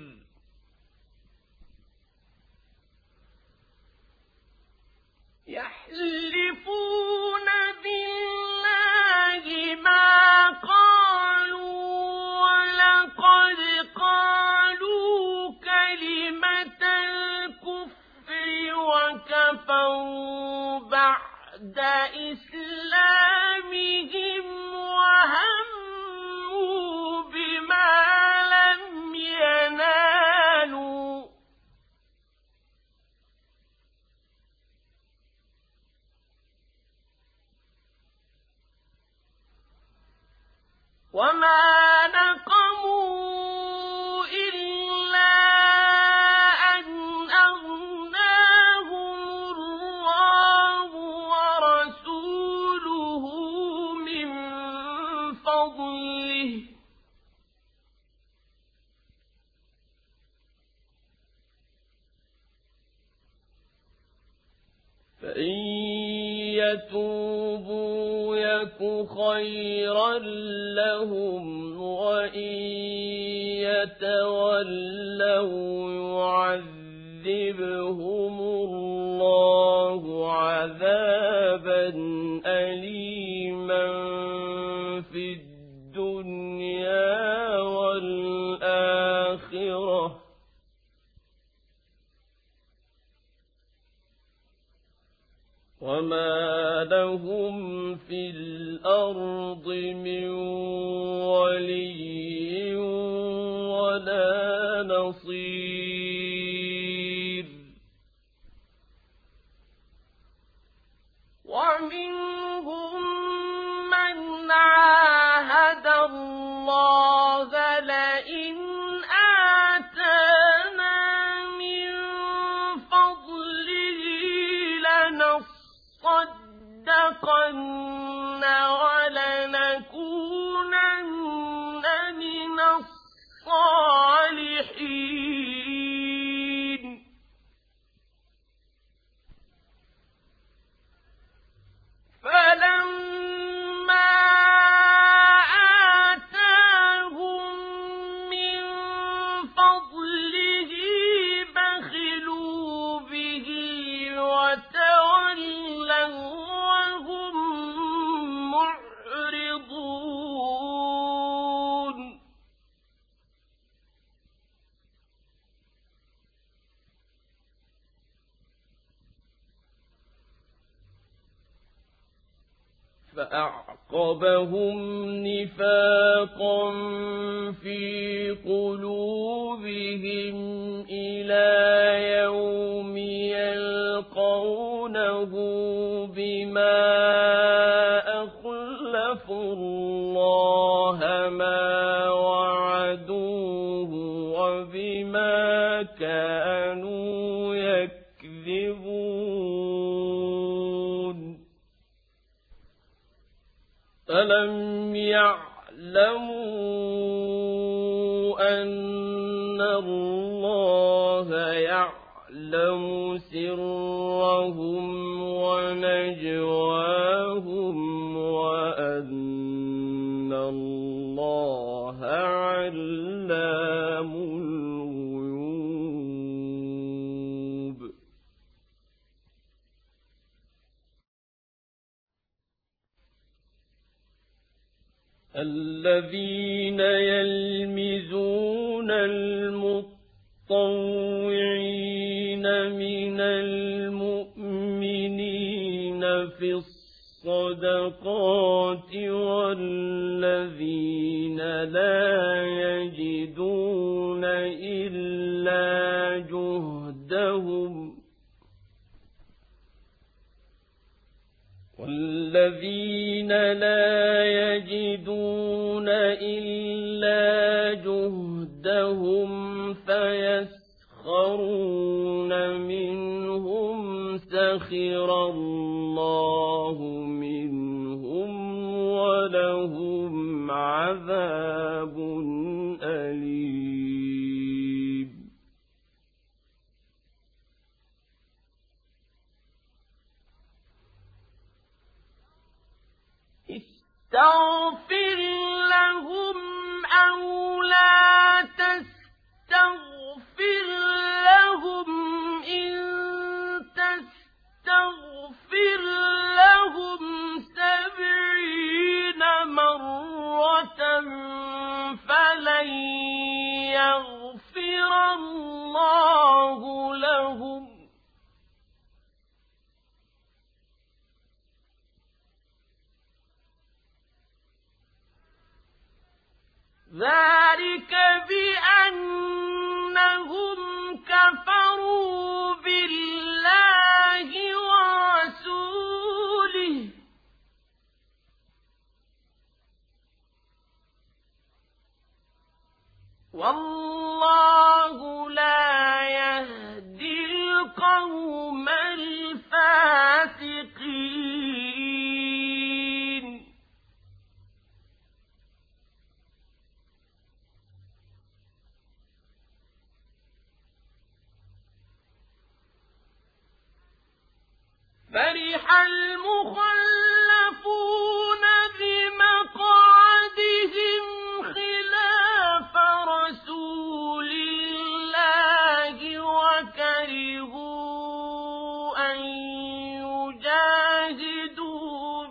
يحلفون بالله ما قالوا ولقد قالوا كلمة الكفر وكفروا بعد إسلامهم وهموا بما لم ينالوا وما نقموا إلا أن أغناهم الله ورسوله من فضله فإن يتوبوا يك خيرا لهم وإن يتولوا يعذبهم الله عذابا أليما في الدنيا والآخرة وما لهم في الأرض من ولي ولا نصير ومنهم من عاهد الله لئن آتانا من فضله لنصدقن ولنكونن من الصالحين فلما آتاهم من فضله بخلوا به وتولوا وهم معرضون فأعقبهم نفاقا في قلوبهم إلى يوم يلقونه بما أخلفوا الله ما وعدوه وبما كانوا يكذبون ألم يعلموا أن الله يعلم سرهم ونجواهم وأن الله علام الغيوب الذين يلمزون المطوعين من المؤمنين في الصدقات والذين لا يجدون إلا جهدهم والذين لا يجدون إلا جهدهم فيسخرون منهم سخر الله منهم ولهم عذاب أليم. استغفر لهم أو لا تستغفر لهم إن تستغفر لهم سبعين مرة فلن يغفر الله لهم ذلك بأنهم كفروا بالله ورسوله والله لا يهدي القوم الفاسقين. فرح المخلفون بمقعدهم خلاف رسول الله وكرهوا أن يجاهدوا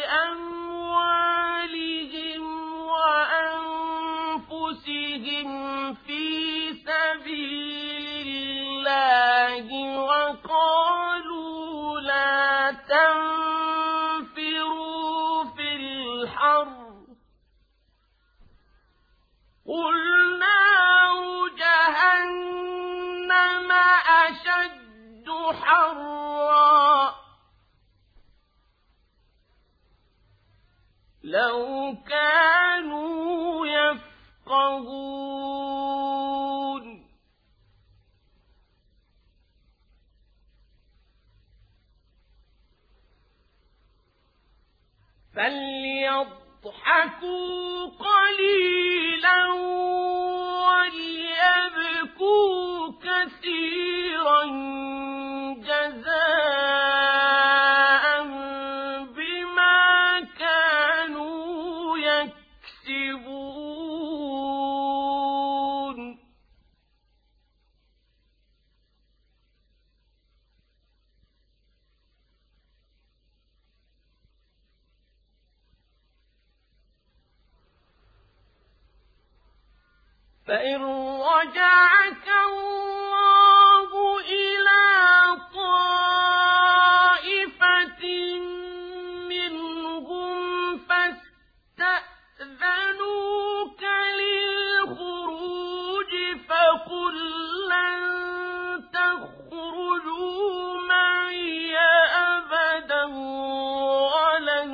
بأموالهم وأنفسهم في سبيل الله وقالوا لا تنفروا في الحر قل نار جهنم أشد حرا لو كانوا يفقهون. فليضحكوا قليلا وليبكوا كثيرا جزاء بما كانوا يكسبون. فإن رجعك الله إلى طائفة منهم فاستأذنوك للخروج فقل لن تخرجوا معي أبدا ولن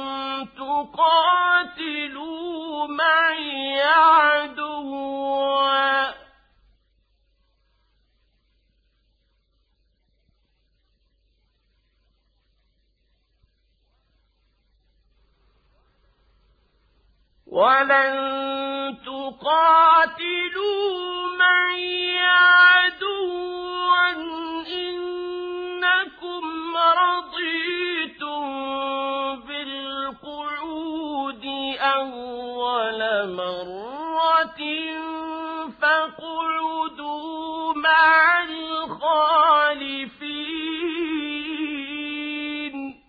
تقاتلوا معي عدوا ولن تقاتلوا معي عدوا إنكم رضيتم بالقعود أول مرة فاقعدوا مع الخالفين.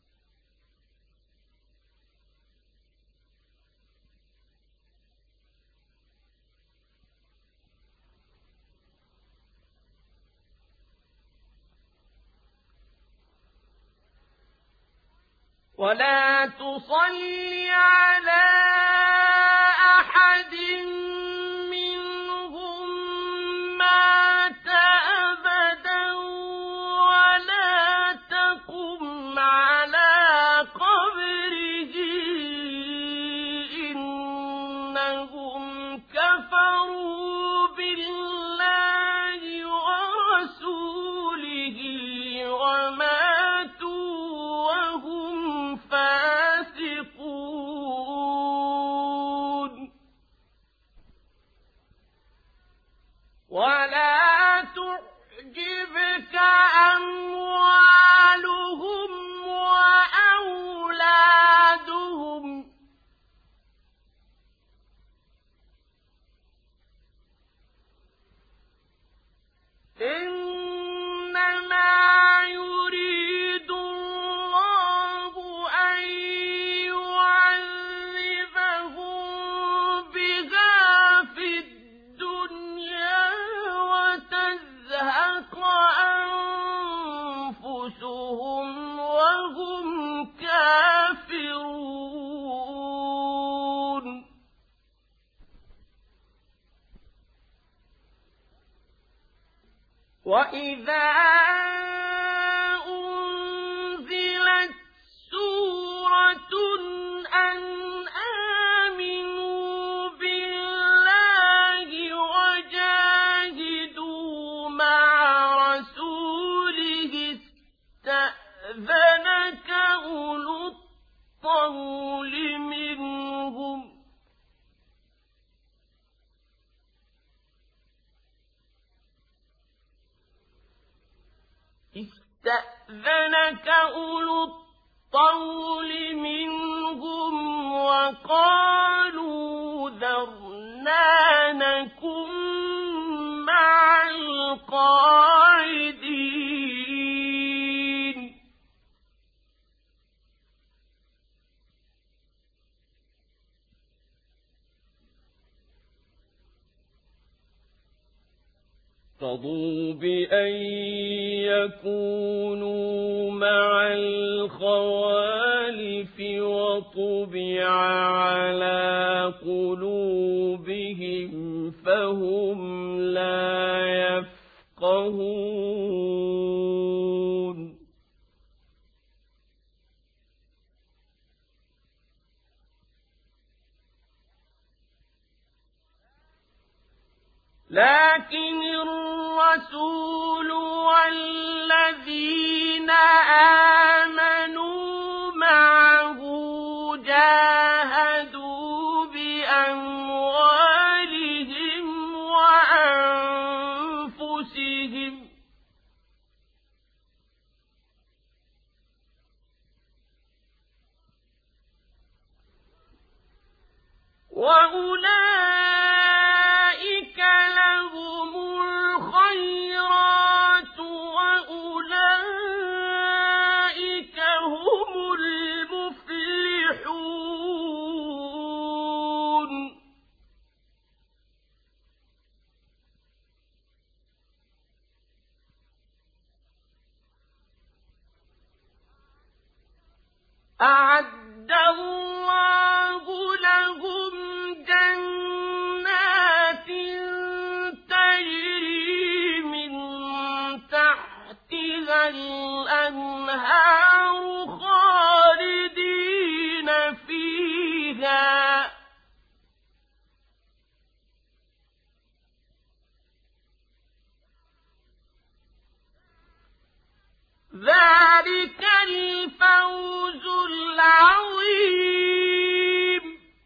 ولا تصل على أحد منهم مات أبدا ولا تقم على وإذا أنزلت سورة أن آمنوا بالله وجاهدوا مع رسوله استأذنك أولو الطول منهم استأذنك أولو الطول منهم وقالوا ذرنا نكن مع القاعدين رضوا بأن يكونوا مع الخوالف وطبع على قلوبهم فهم لا يفقهون لكن الرسول والذين آمنوا معه جاهدوا بأموالهم وأنفسهم وأولئك لهم الخيرات وأولئك هم المفلحون أعد الله لهم جنات تجري من تحتها الأنهار خالدين فيها ذلك الفوز العظيم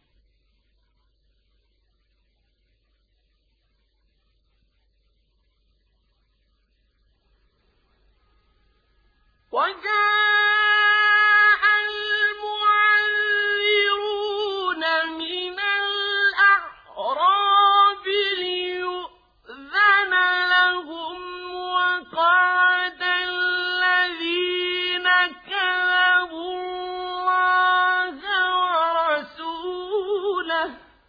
وجاء المعذرون من الأعراب ليؤذن لهم وقعد الذين كذبوا الله ورسوله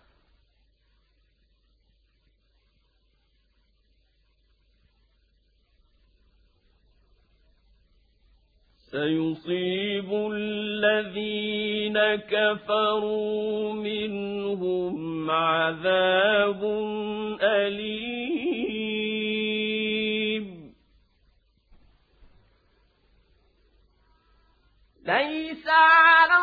سيصيب الذين كفروا منهم عذاب أليم ليس على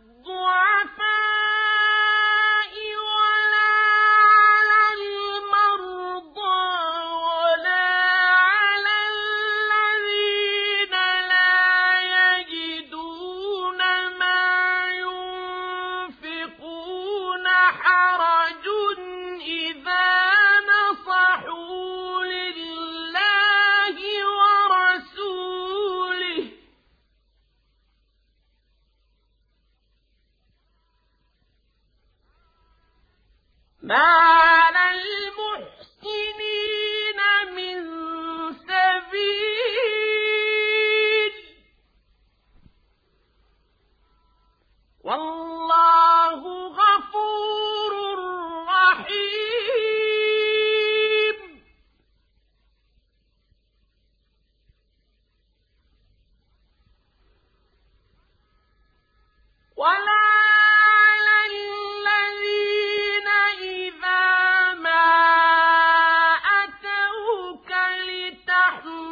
الضعفاء ولا على المرضى ولا على الذين لا يجدون ما ينفقون حرج إذا نصحوا لله ورسوله ما على المحسنين من سبيل والله غفور رحيم ولا إذا ما أتوك لتحملهم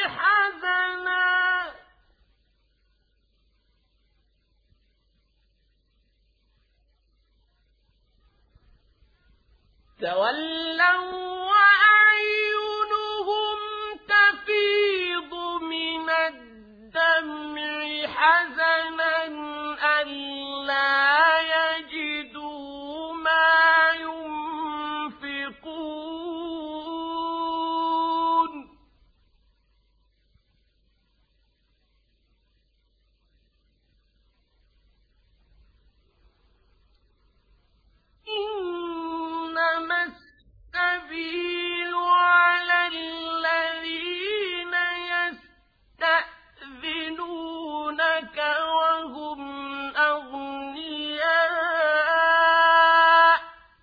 حزنا تولوا وأعينهم تفيض من الدمع حزنا ألا يجدوا ما ينفقون إنما السبيل على الذين يستأذنونك وهم أغنياء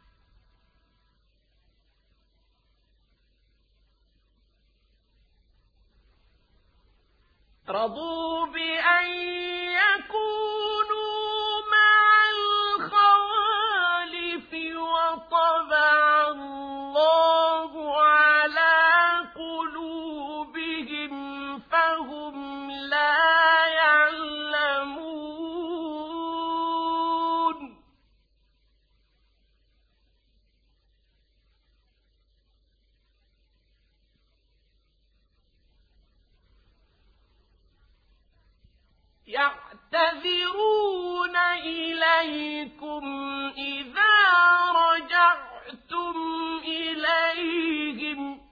رضوا بأن يكونوا مع الخوالف وطبع الله على قلوبهم فهم لا يعلمون يعتذرون إليكم إذا رجعتم إليهم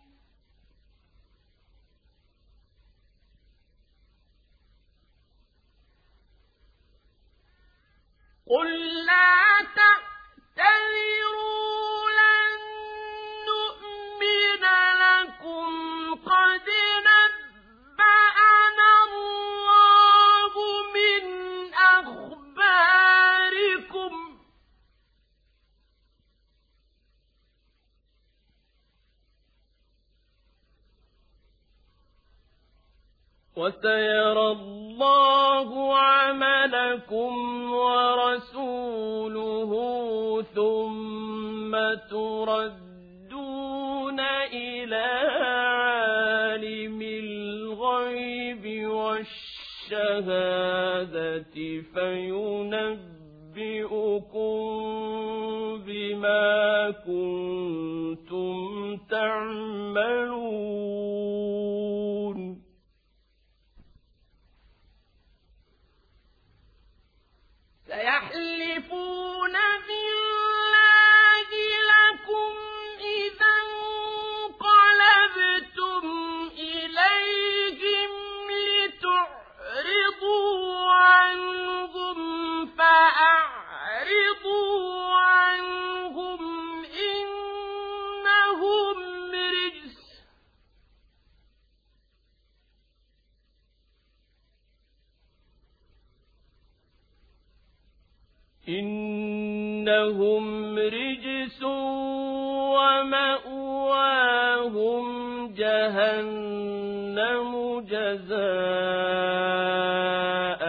قل لا تعتذروا لن نؤمن لكم قد نبأنا الله من أخباركم وسيرى الله عملكم ورسوله ثم تردون إلى عالم الغيب والشهادة فينبئكم بما كنتم تعملون سيحلفون بالله لكم إذا انقلبتم إليهم لتعرضوا عنهم فأعرضوا عنهم إنهم رجس إنهم رجس ومأواهم جهنم جزاء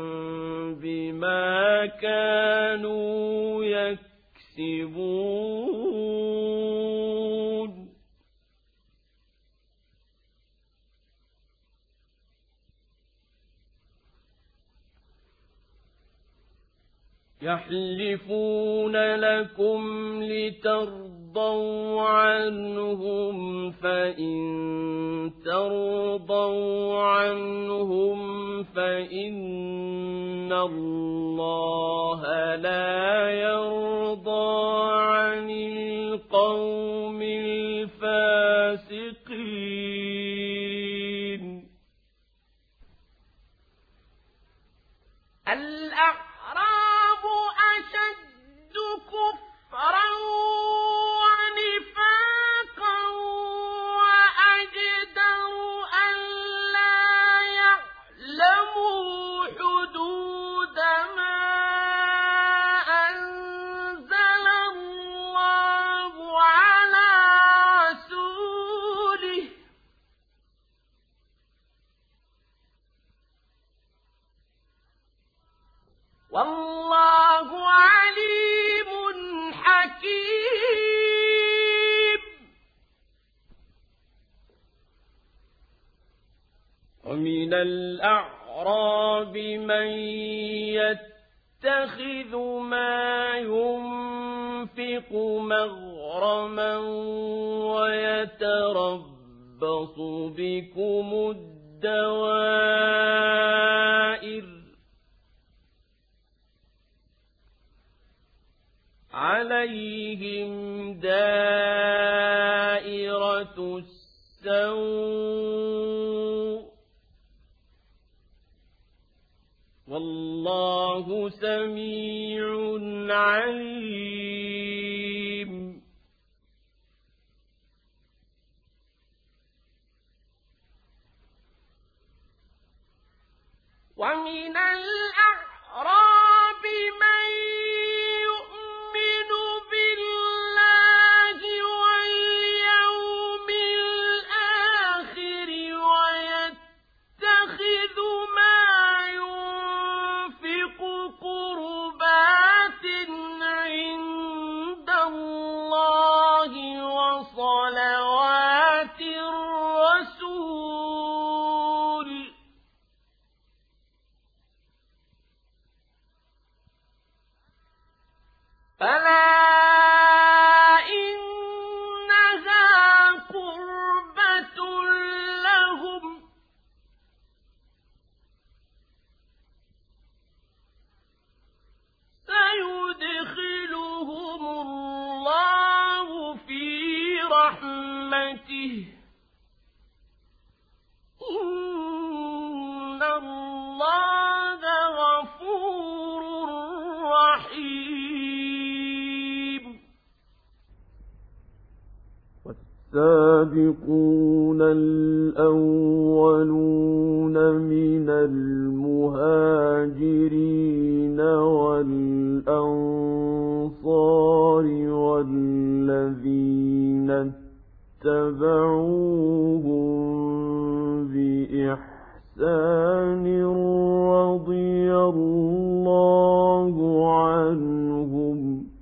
بما كانوا يكسبون يحلفون لكم لترضوا عنهم فإن ترضوا عنهم فإن الله لا يرضى عن القوم الفاسقين الأعراب أشد كفرا ونفاقا وأجدر أن لا يعلموا حدود ما أنزل الله على رسوله والله عليم حكيم ومن الأعراب من يتخذ ما ينفق مغرما ويتربص بكم الدوائر عليهم دائرة السوء والله سميع عليم. ومن الأعراب من يؤمن بالله واليوم الآخر ويتخذ ما ينفق قربات عند الله وصلوات الرسول فلا إنها قربة لهم سيدخلهم الله في رحمته إن الله غفور رحيم. والسابقون الأولون من المهاجرين والأنصار والذين اتبعوهم بإحسان رضي الله عنهم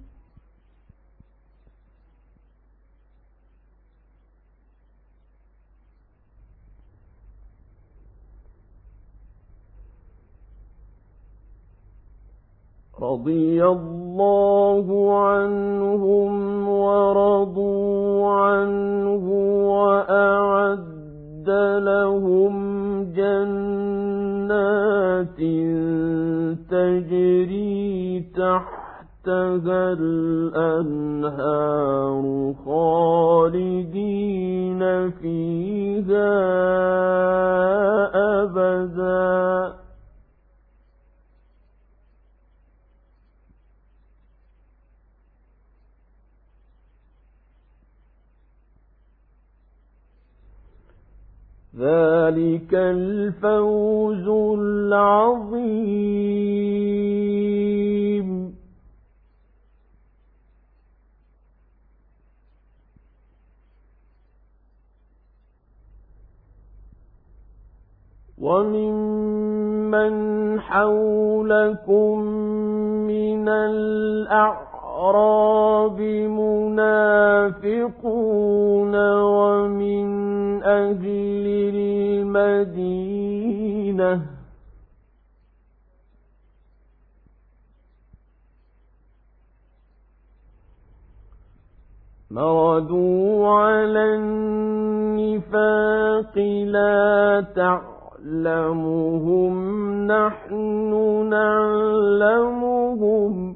رضي الله عنهم ورضوا عنه وأعد لهم جنات تجري تحتها الأنهار خالدين فيها أبدا ذلك الفوز العظيم. وممن حولكم من الأعراب منافقون ومن أهل المدينة مردوا على النفاق لا تعلمهم نحن نعلمهم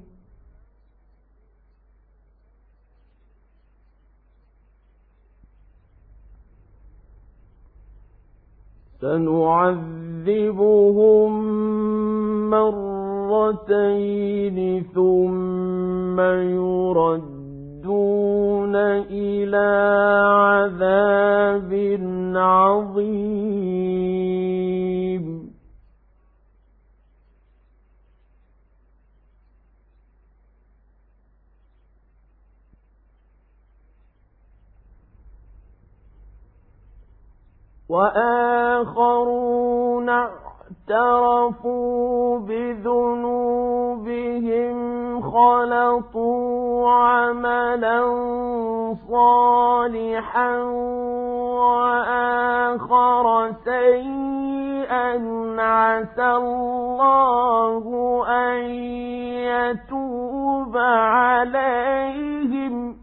سنعذبهم مرتين ثم يردون إلى عذاب عظيم. وآخرون اعترفوا بذنوبهم خلطوا عملا صالحا وآخر سيئا شيئا عسى الله أن يتوب عليهم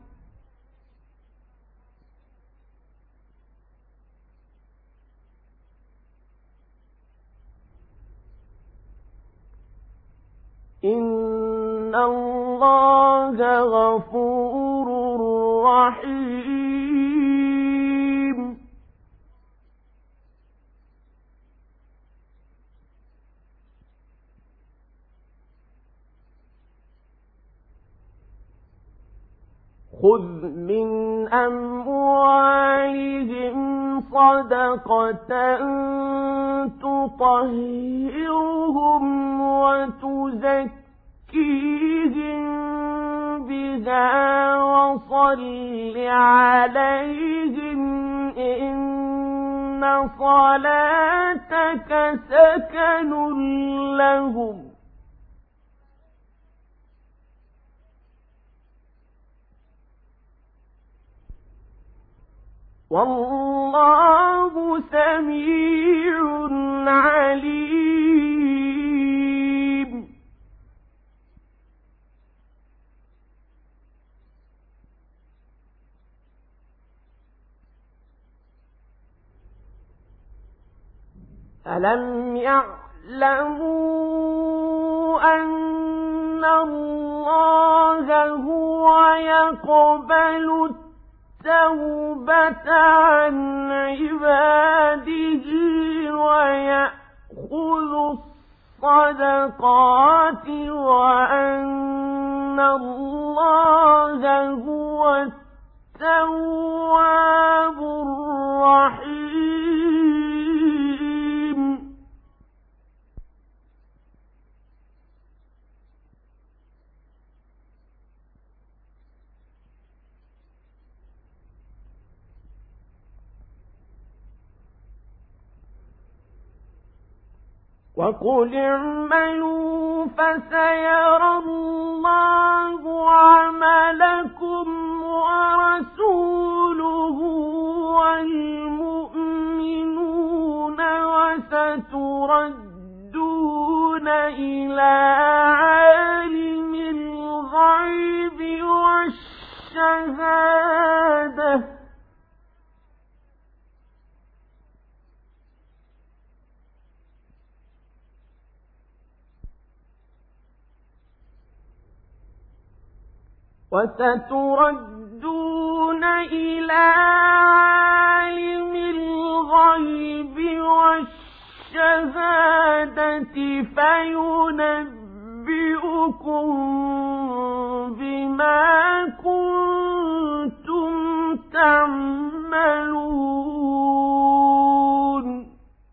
إن الله غفور رحيم خذ من أموالهم صدقة تطهرهم وتزكيهم بها وصل عليهم إن صلاتك سكن لهم والله سميع عليم ألم يعلموا أن الله هو يقبل التوبة عن عباده ويأخذ الصدقات وأن الله هو التواب الرحيم وقل اعملوا فسيرى الله عملكم ورسوله والمؤمنون وستردون إلى عالم الغيب والشهادة وستردون إلى عالم الغيب والشهادة فينبئكم بما كنتم تعملون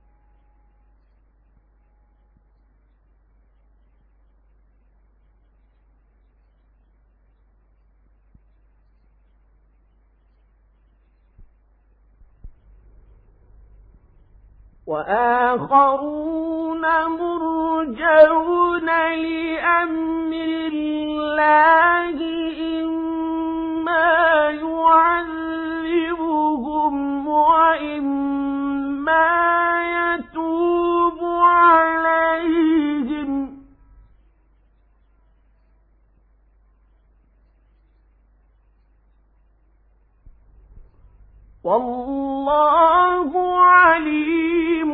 وآخرون مرجون لأمر الله إما يعذبهم وإما يتوب عليهم والله عليم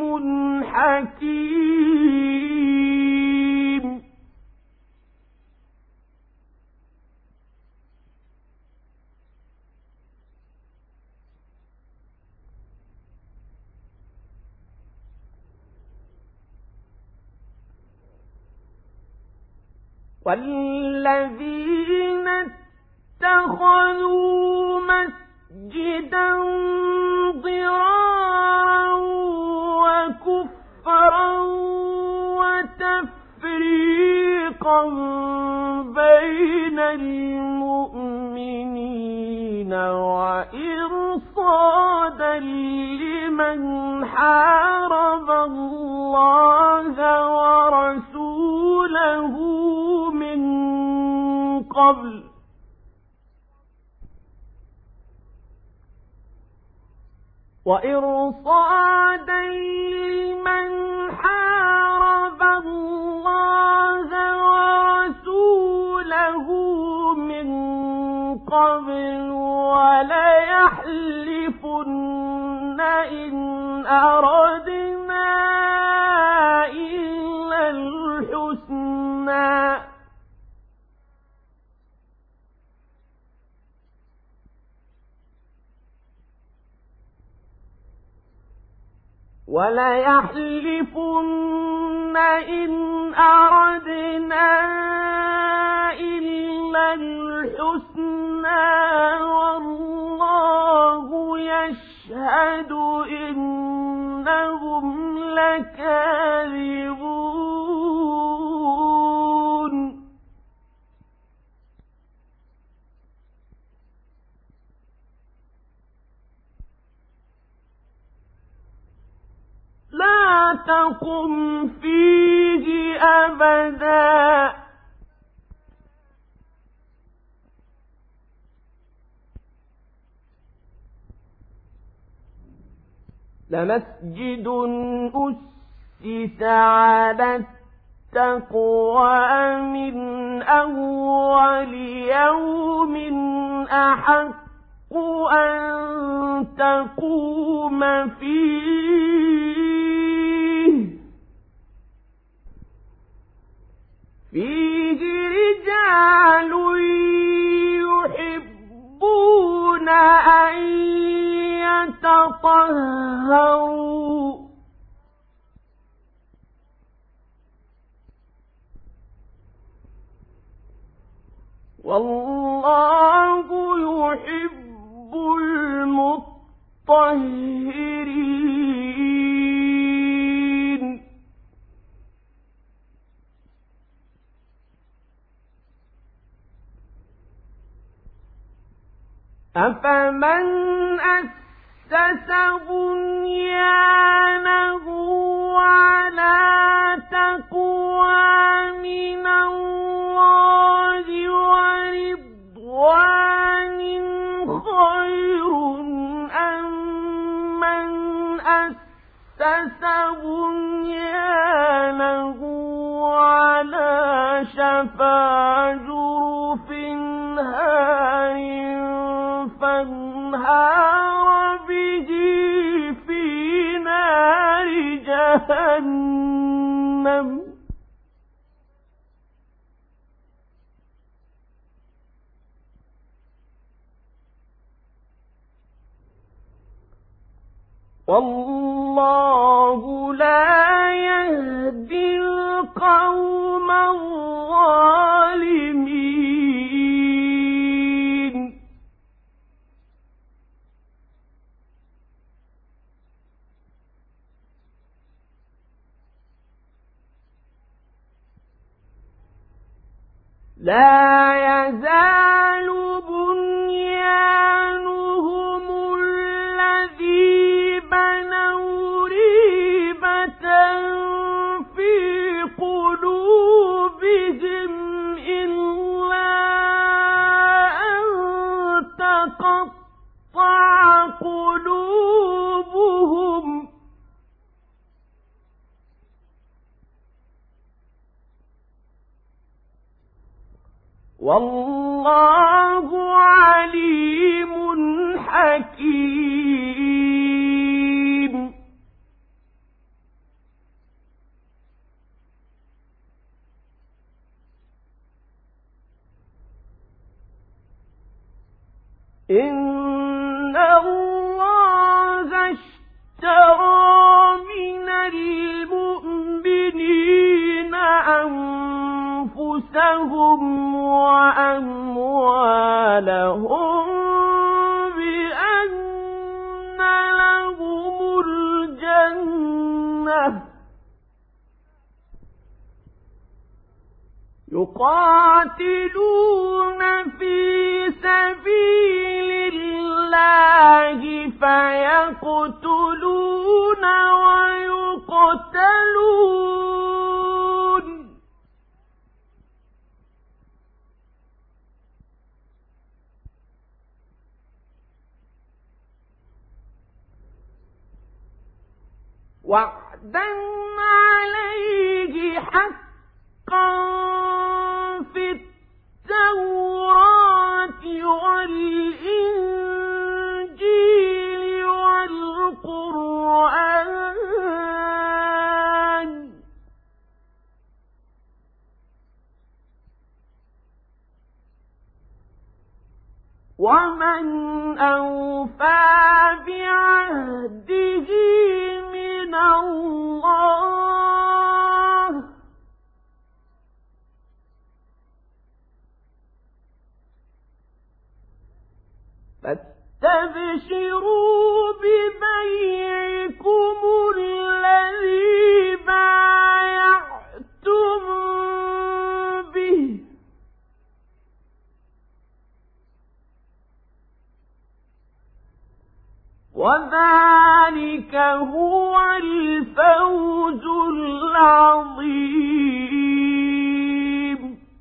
حكيم والذين اتخذوا مسجدا ضرارا وكفرا وتفريقا بين المؤمنين وإرصادا لمن حارب الله ورسوله من قبل وإرصادا وليحلفن إن أردنا إلا الحسنى والله يشهد إنهم لكاذبون لا تقم فيه أبدا لمسجد أسس على التقوى من أول يوم أحق أن تقوم فيه فيه رجال يحبون أن يتطهروا والله يحب المطهرين أفمن أسس بنيانه على تقوى من الله ورضوان خير أم من أسس بنيانه على شفا جرف هار فانهار به في نار جهنم والله لا يهدي القوم الظالمين لا يزال بنيانهم الذي بنوا ريبة في قلوبهم إلا أن تقطع قلوبهم والله عليم حكيم إن الله اشترى من المؤمنين أنفسهم وأموالهم بأن لهم الجنة يقاتلون في سبيل الله فيقتلون ويقتلون وعدا عليه حقا في التوراة والإنجيل والقرآن ومن أوفى بعهده من فاستبشروا ببيعكم الذي بايعتم به وذلك هو الفوز العظيم.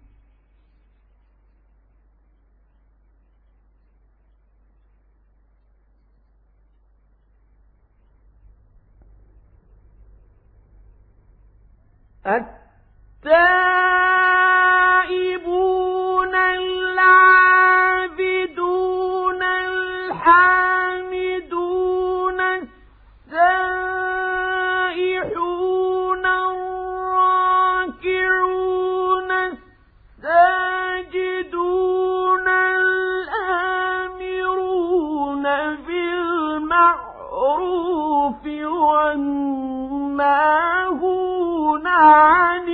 التائبون العابدون الحامدون السائحون الراكعون الساجدون الآمرون بالمعروف والناهون عن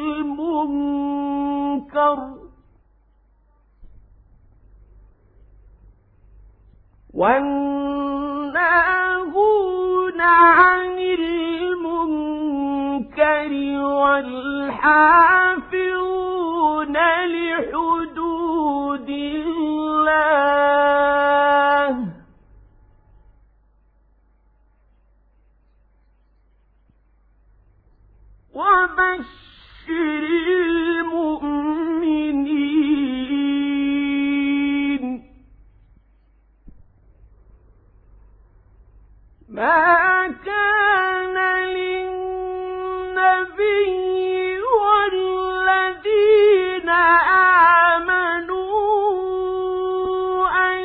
المنكر والناهون عن المنكر والحافظون لحدود الله وبشر المؤمنين. ما كان للنبي والذين آمنوا أن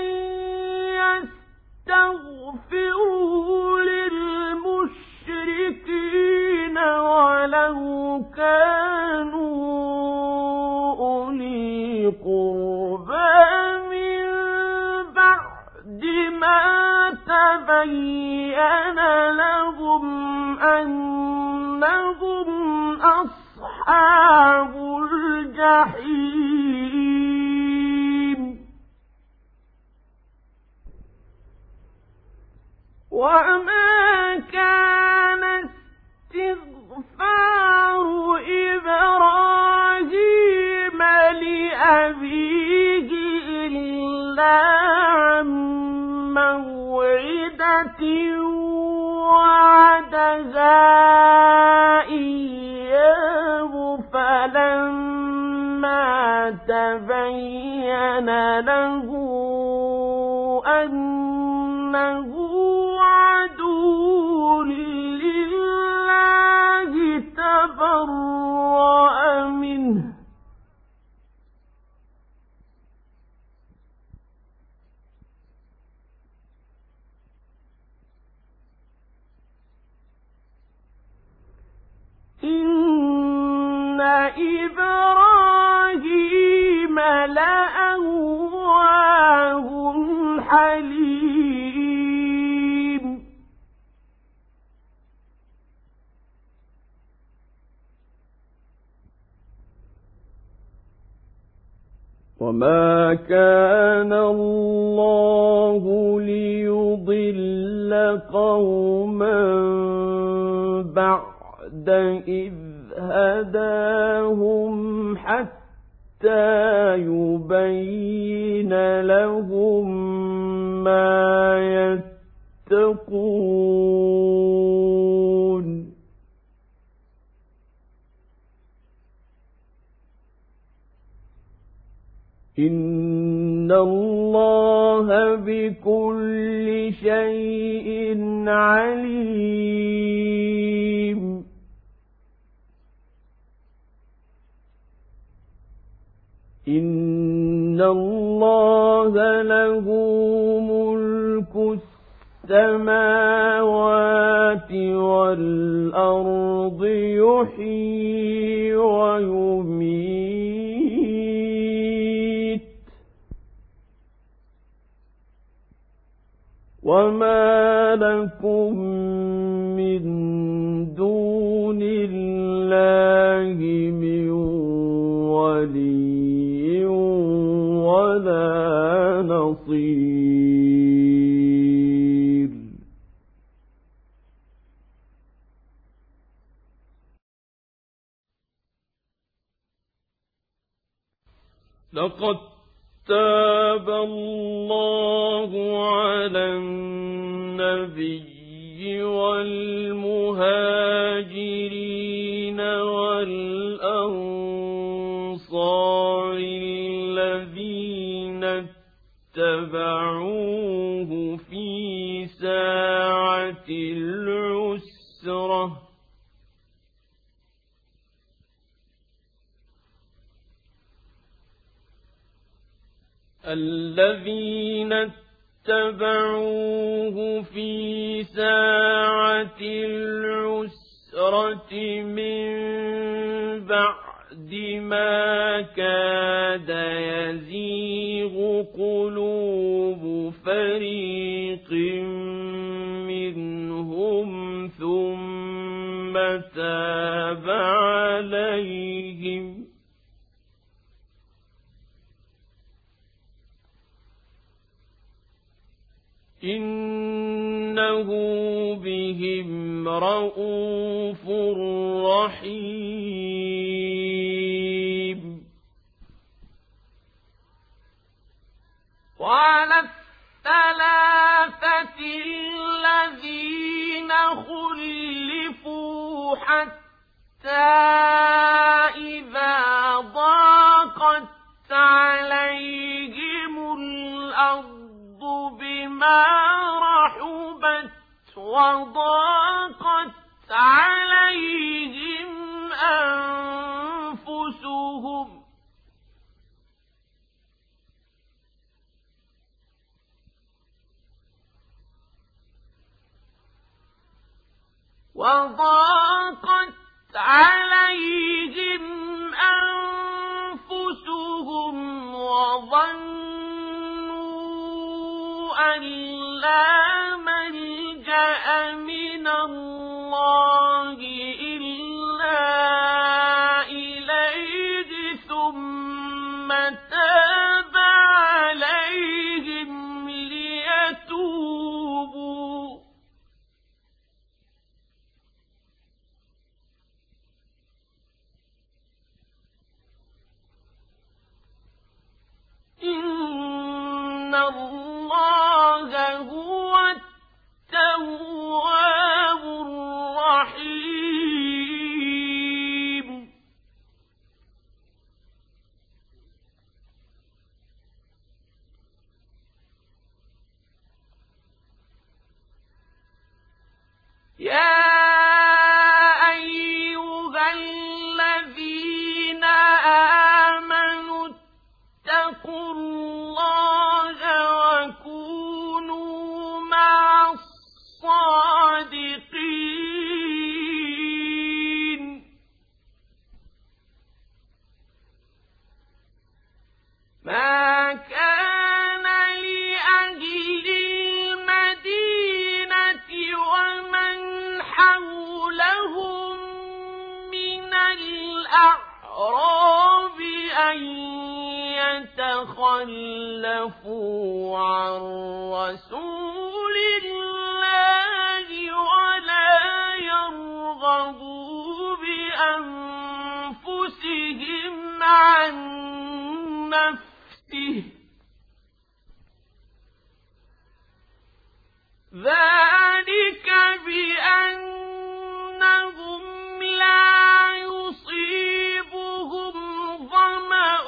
يستغفروا للمشركين ولو كانوا أولي قربى من بعد ما تبين لهم أنهم أصحاب الجحيم. وما كان استغفار إبراهيم لأبيه إلا عن موعدة وعدها إياه فلما تبين له أنه عدو لله تبرأ منه. إن إبراهيم لأواه حليم. وما كان الله ليضل قوما بعد إذ هداهم حتى يبين لهم ما يتقون. إن الله بكل شيء عليم. إن الله له ملك السماوات والأرض يحيي ويميت وما لكم من دون الله من ولي ولا نصير. لقد تاب الله على النبي والمهاجرين والأنصار الذين اتبعوه في ساعة العسرة الذين اتبعوه في ساعة العسرة من بعد ما كاد يزيغ قلوب فريق منهم ثم تاب عليهم إنه بهم رءوف رحيم. وعلى الثلاثة الذين خلفوا حتى إذا ضاقت عليهم الأرض بما رحبت وضاقت عليهم أنفسهم وضاقت عليهم أنفسهم وظنوا أن لا ملجأ من الله إلا إليه ثم تاب عليهم ليتوبوا إن الله هو التواب الرحيم. يا أيها الذين آمنوا اتقوا الله وكونوا مع الصادقين. ما كان لأهل المدينة ومن حولهم من الأعراب أن يتخلفوا عن رسول الله ولا يرغبوا بأنفسهم عن نفسه ذلك بأنهم لا يصيبهم ظمأ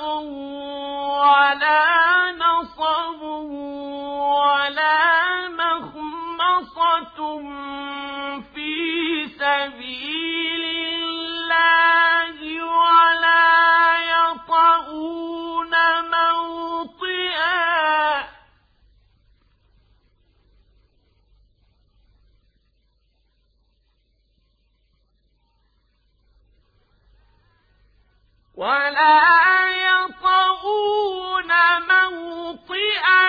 ولا نصب ولا مخمصة في سبيل الله ولا يطؤون موطئا ولا يطؤون موطئا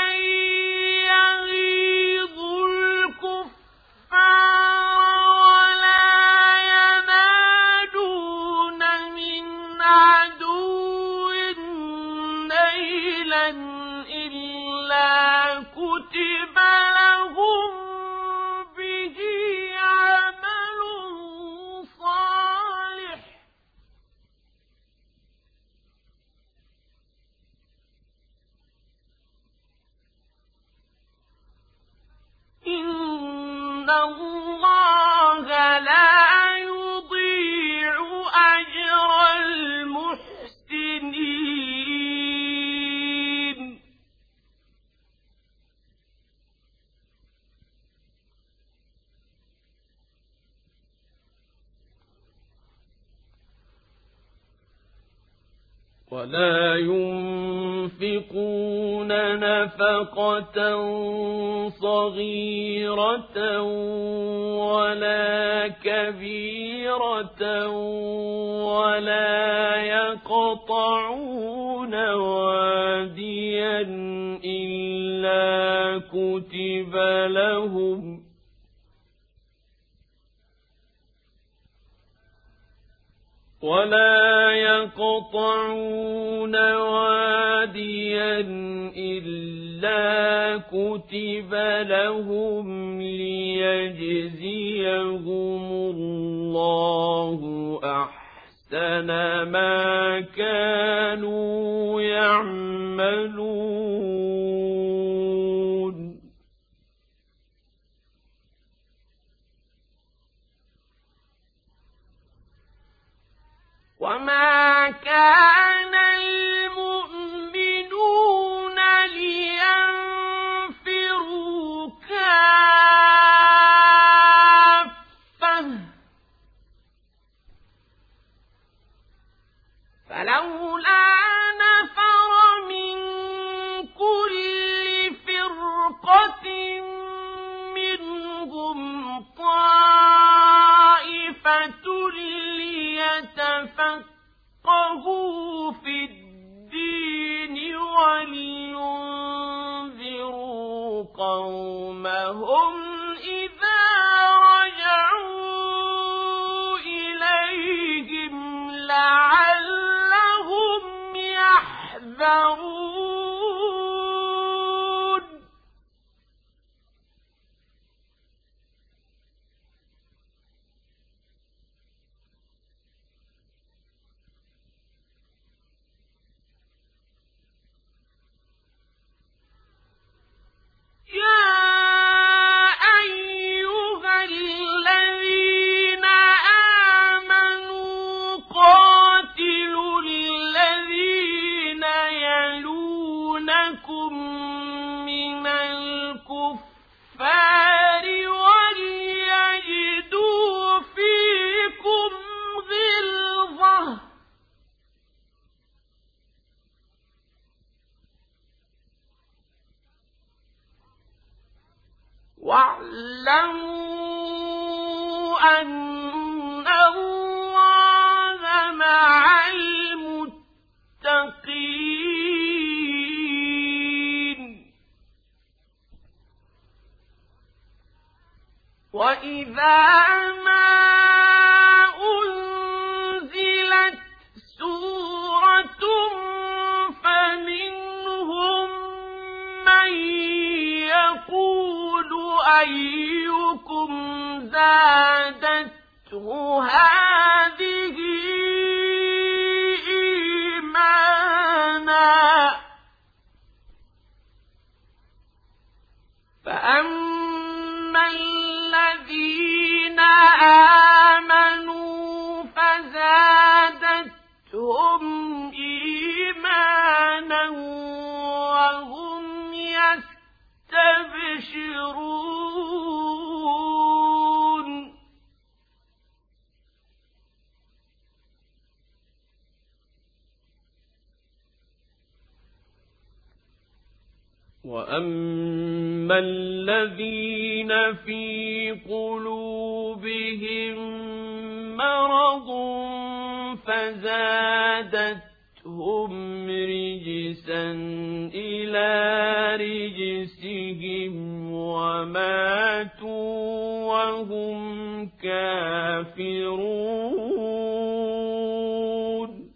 يغيظ الكفار ولا ينالون من عدو نيلا إلا كتب لهم به عمل صالح ولا ينفقون نفقة صغيرة ولا كبيرة ولا يقطعون واديا إلا كتب لهم ولا يقطعون واديا إلا كتب لهم ليجزيهم الله أحسن ما كانوا يعملون. وما كان المؤمنون لينفروا كافة فلولا نفر من كل فرقة منهم طائفة ليتفقهوا في الدين ولينذروا قومهم إذا رجعوا إليهم لعلهم يحذرون. واعلموا أن الله مع المتقين. وإذا ما أنزلت سورة فمنهم من يقول أيكم زادته هذه إيمانا فأما الذين آمنوا فزادتهم إيمانا وهم يستبشرون. وأما الذين في قلوبهم مرض فزادتهم رجسا إلى رجسهم وماتوا وهم كافرون.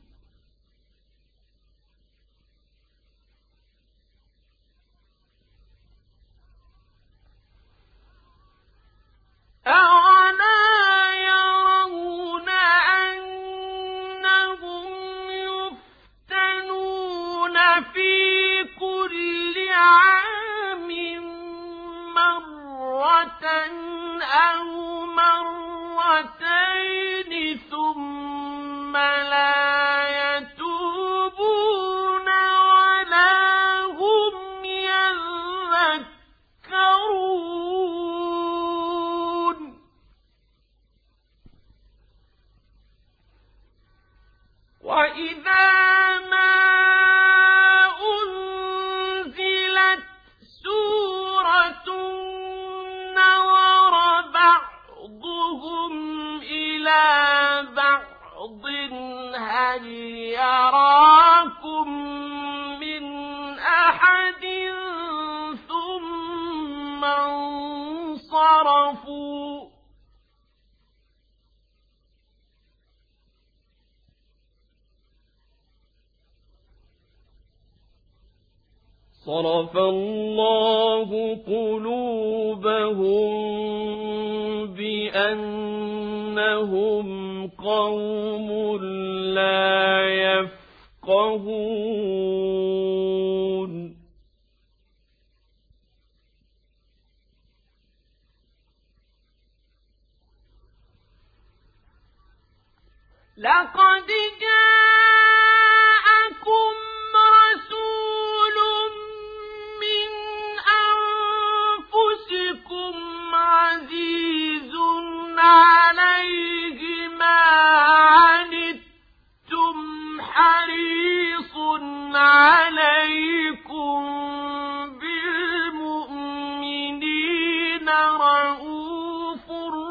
أَوَلَا يَرَوْنَ أَنَّهُمْ يُفْتَنُونَ فِي كُلِّ عَامٍ مَّرَّةً أَوْ مَرَّتَيْنِ ثُمَّ لَا يَتُوبُونَ وَلَا هُمْ يَذَّكَّرُونَ. وَإِذَا مَا بعض هل يراكم من أحد ثم انصرفوا صرف الله قلوبهم بأنهم قوم لا يفقهون لقد جاءكم رسول من أنفسكم عزيز عليه ما عنتم حريص عليكم بالمؤمنين رؤوف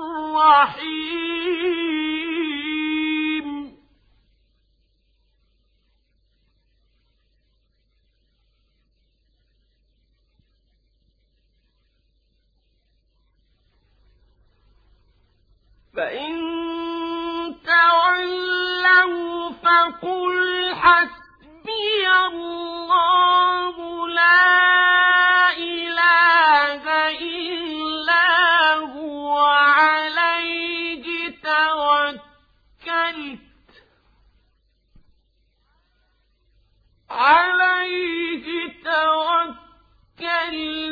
رحيم فإن تولوا فقل حسبي الله لا إله إلا هو عليه توكلت عليه توكلت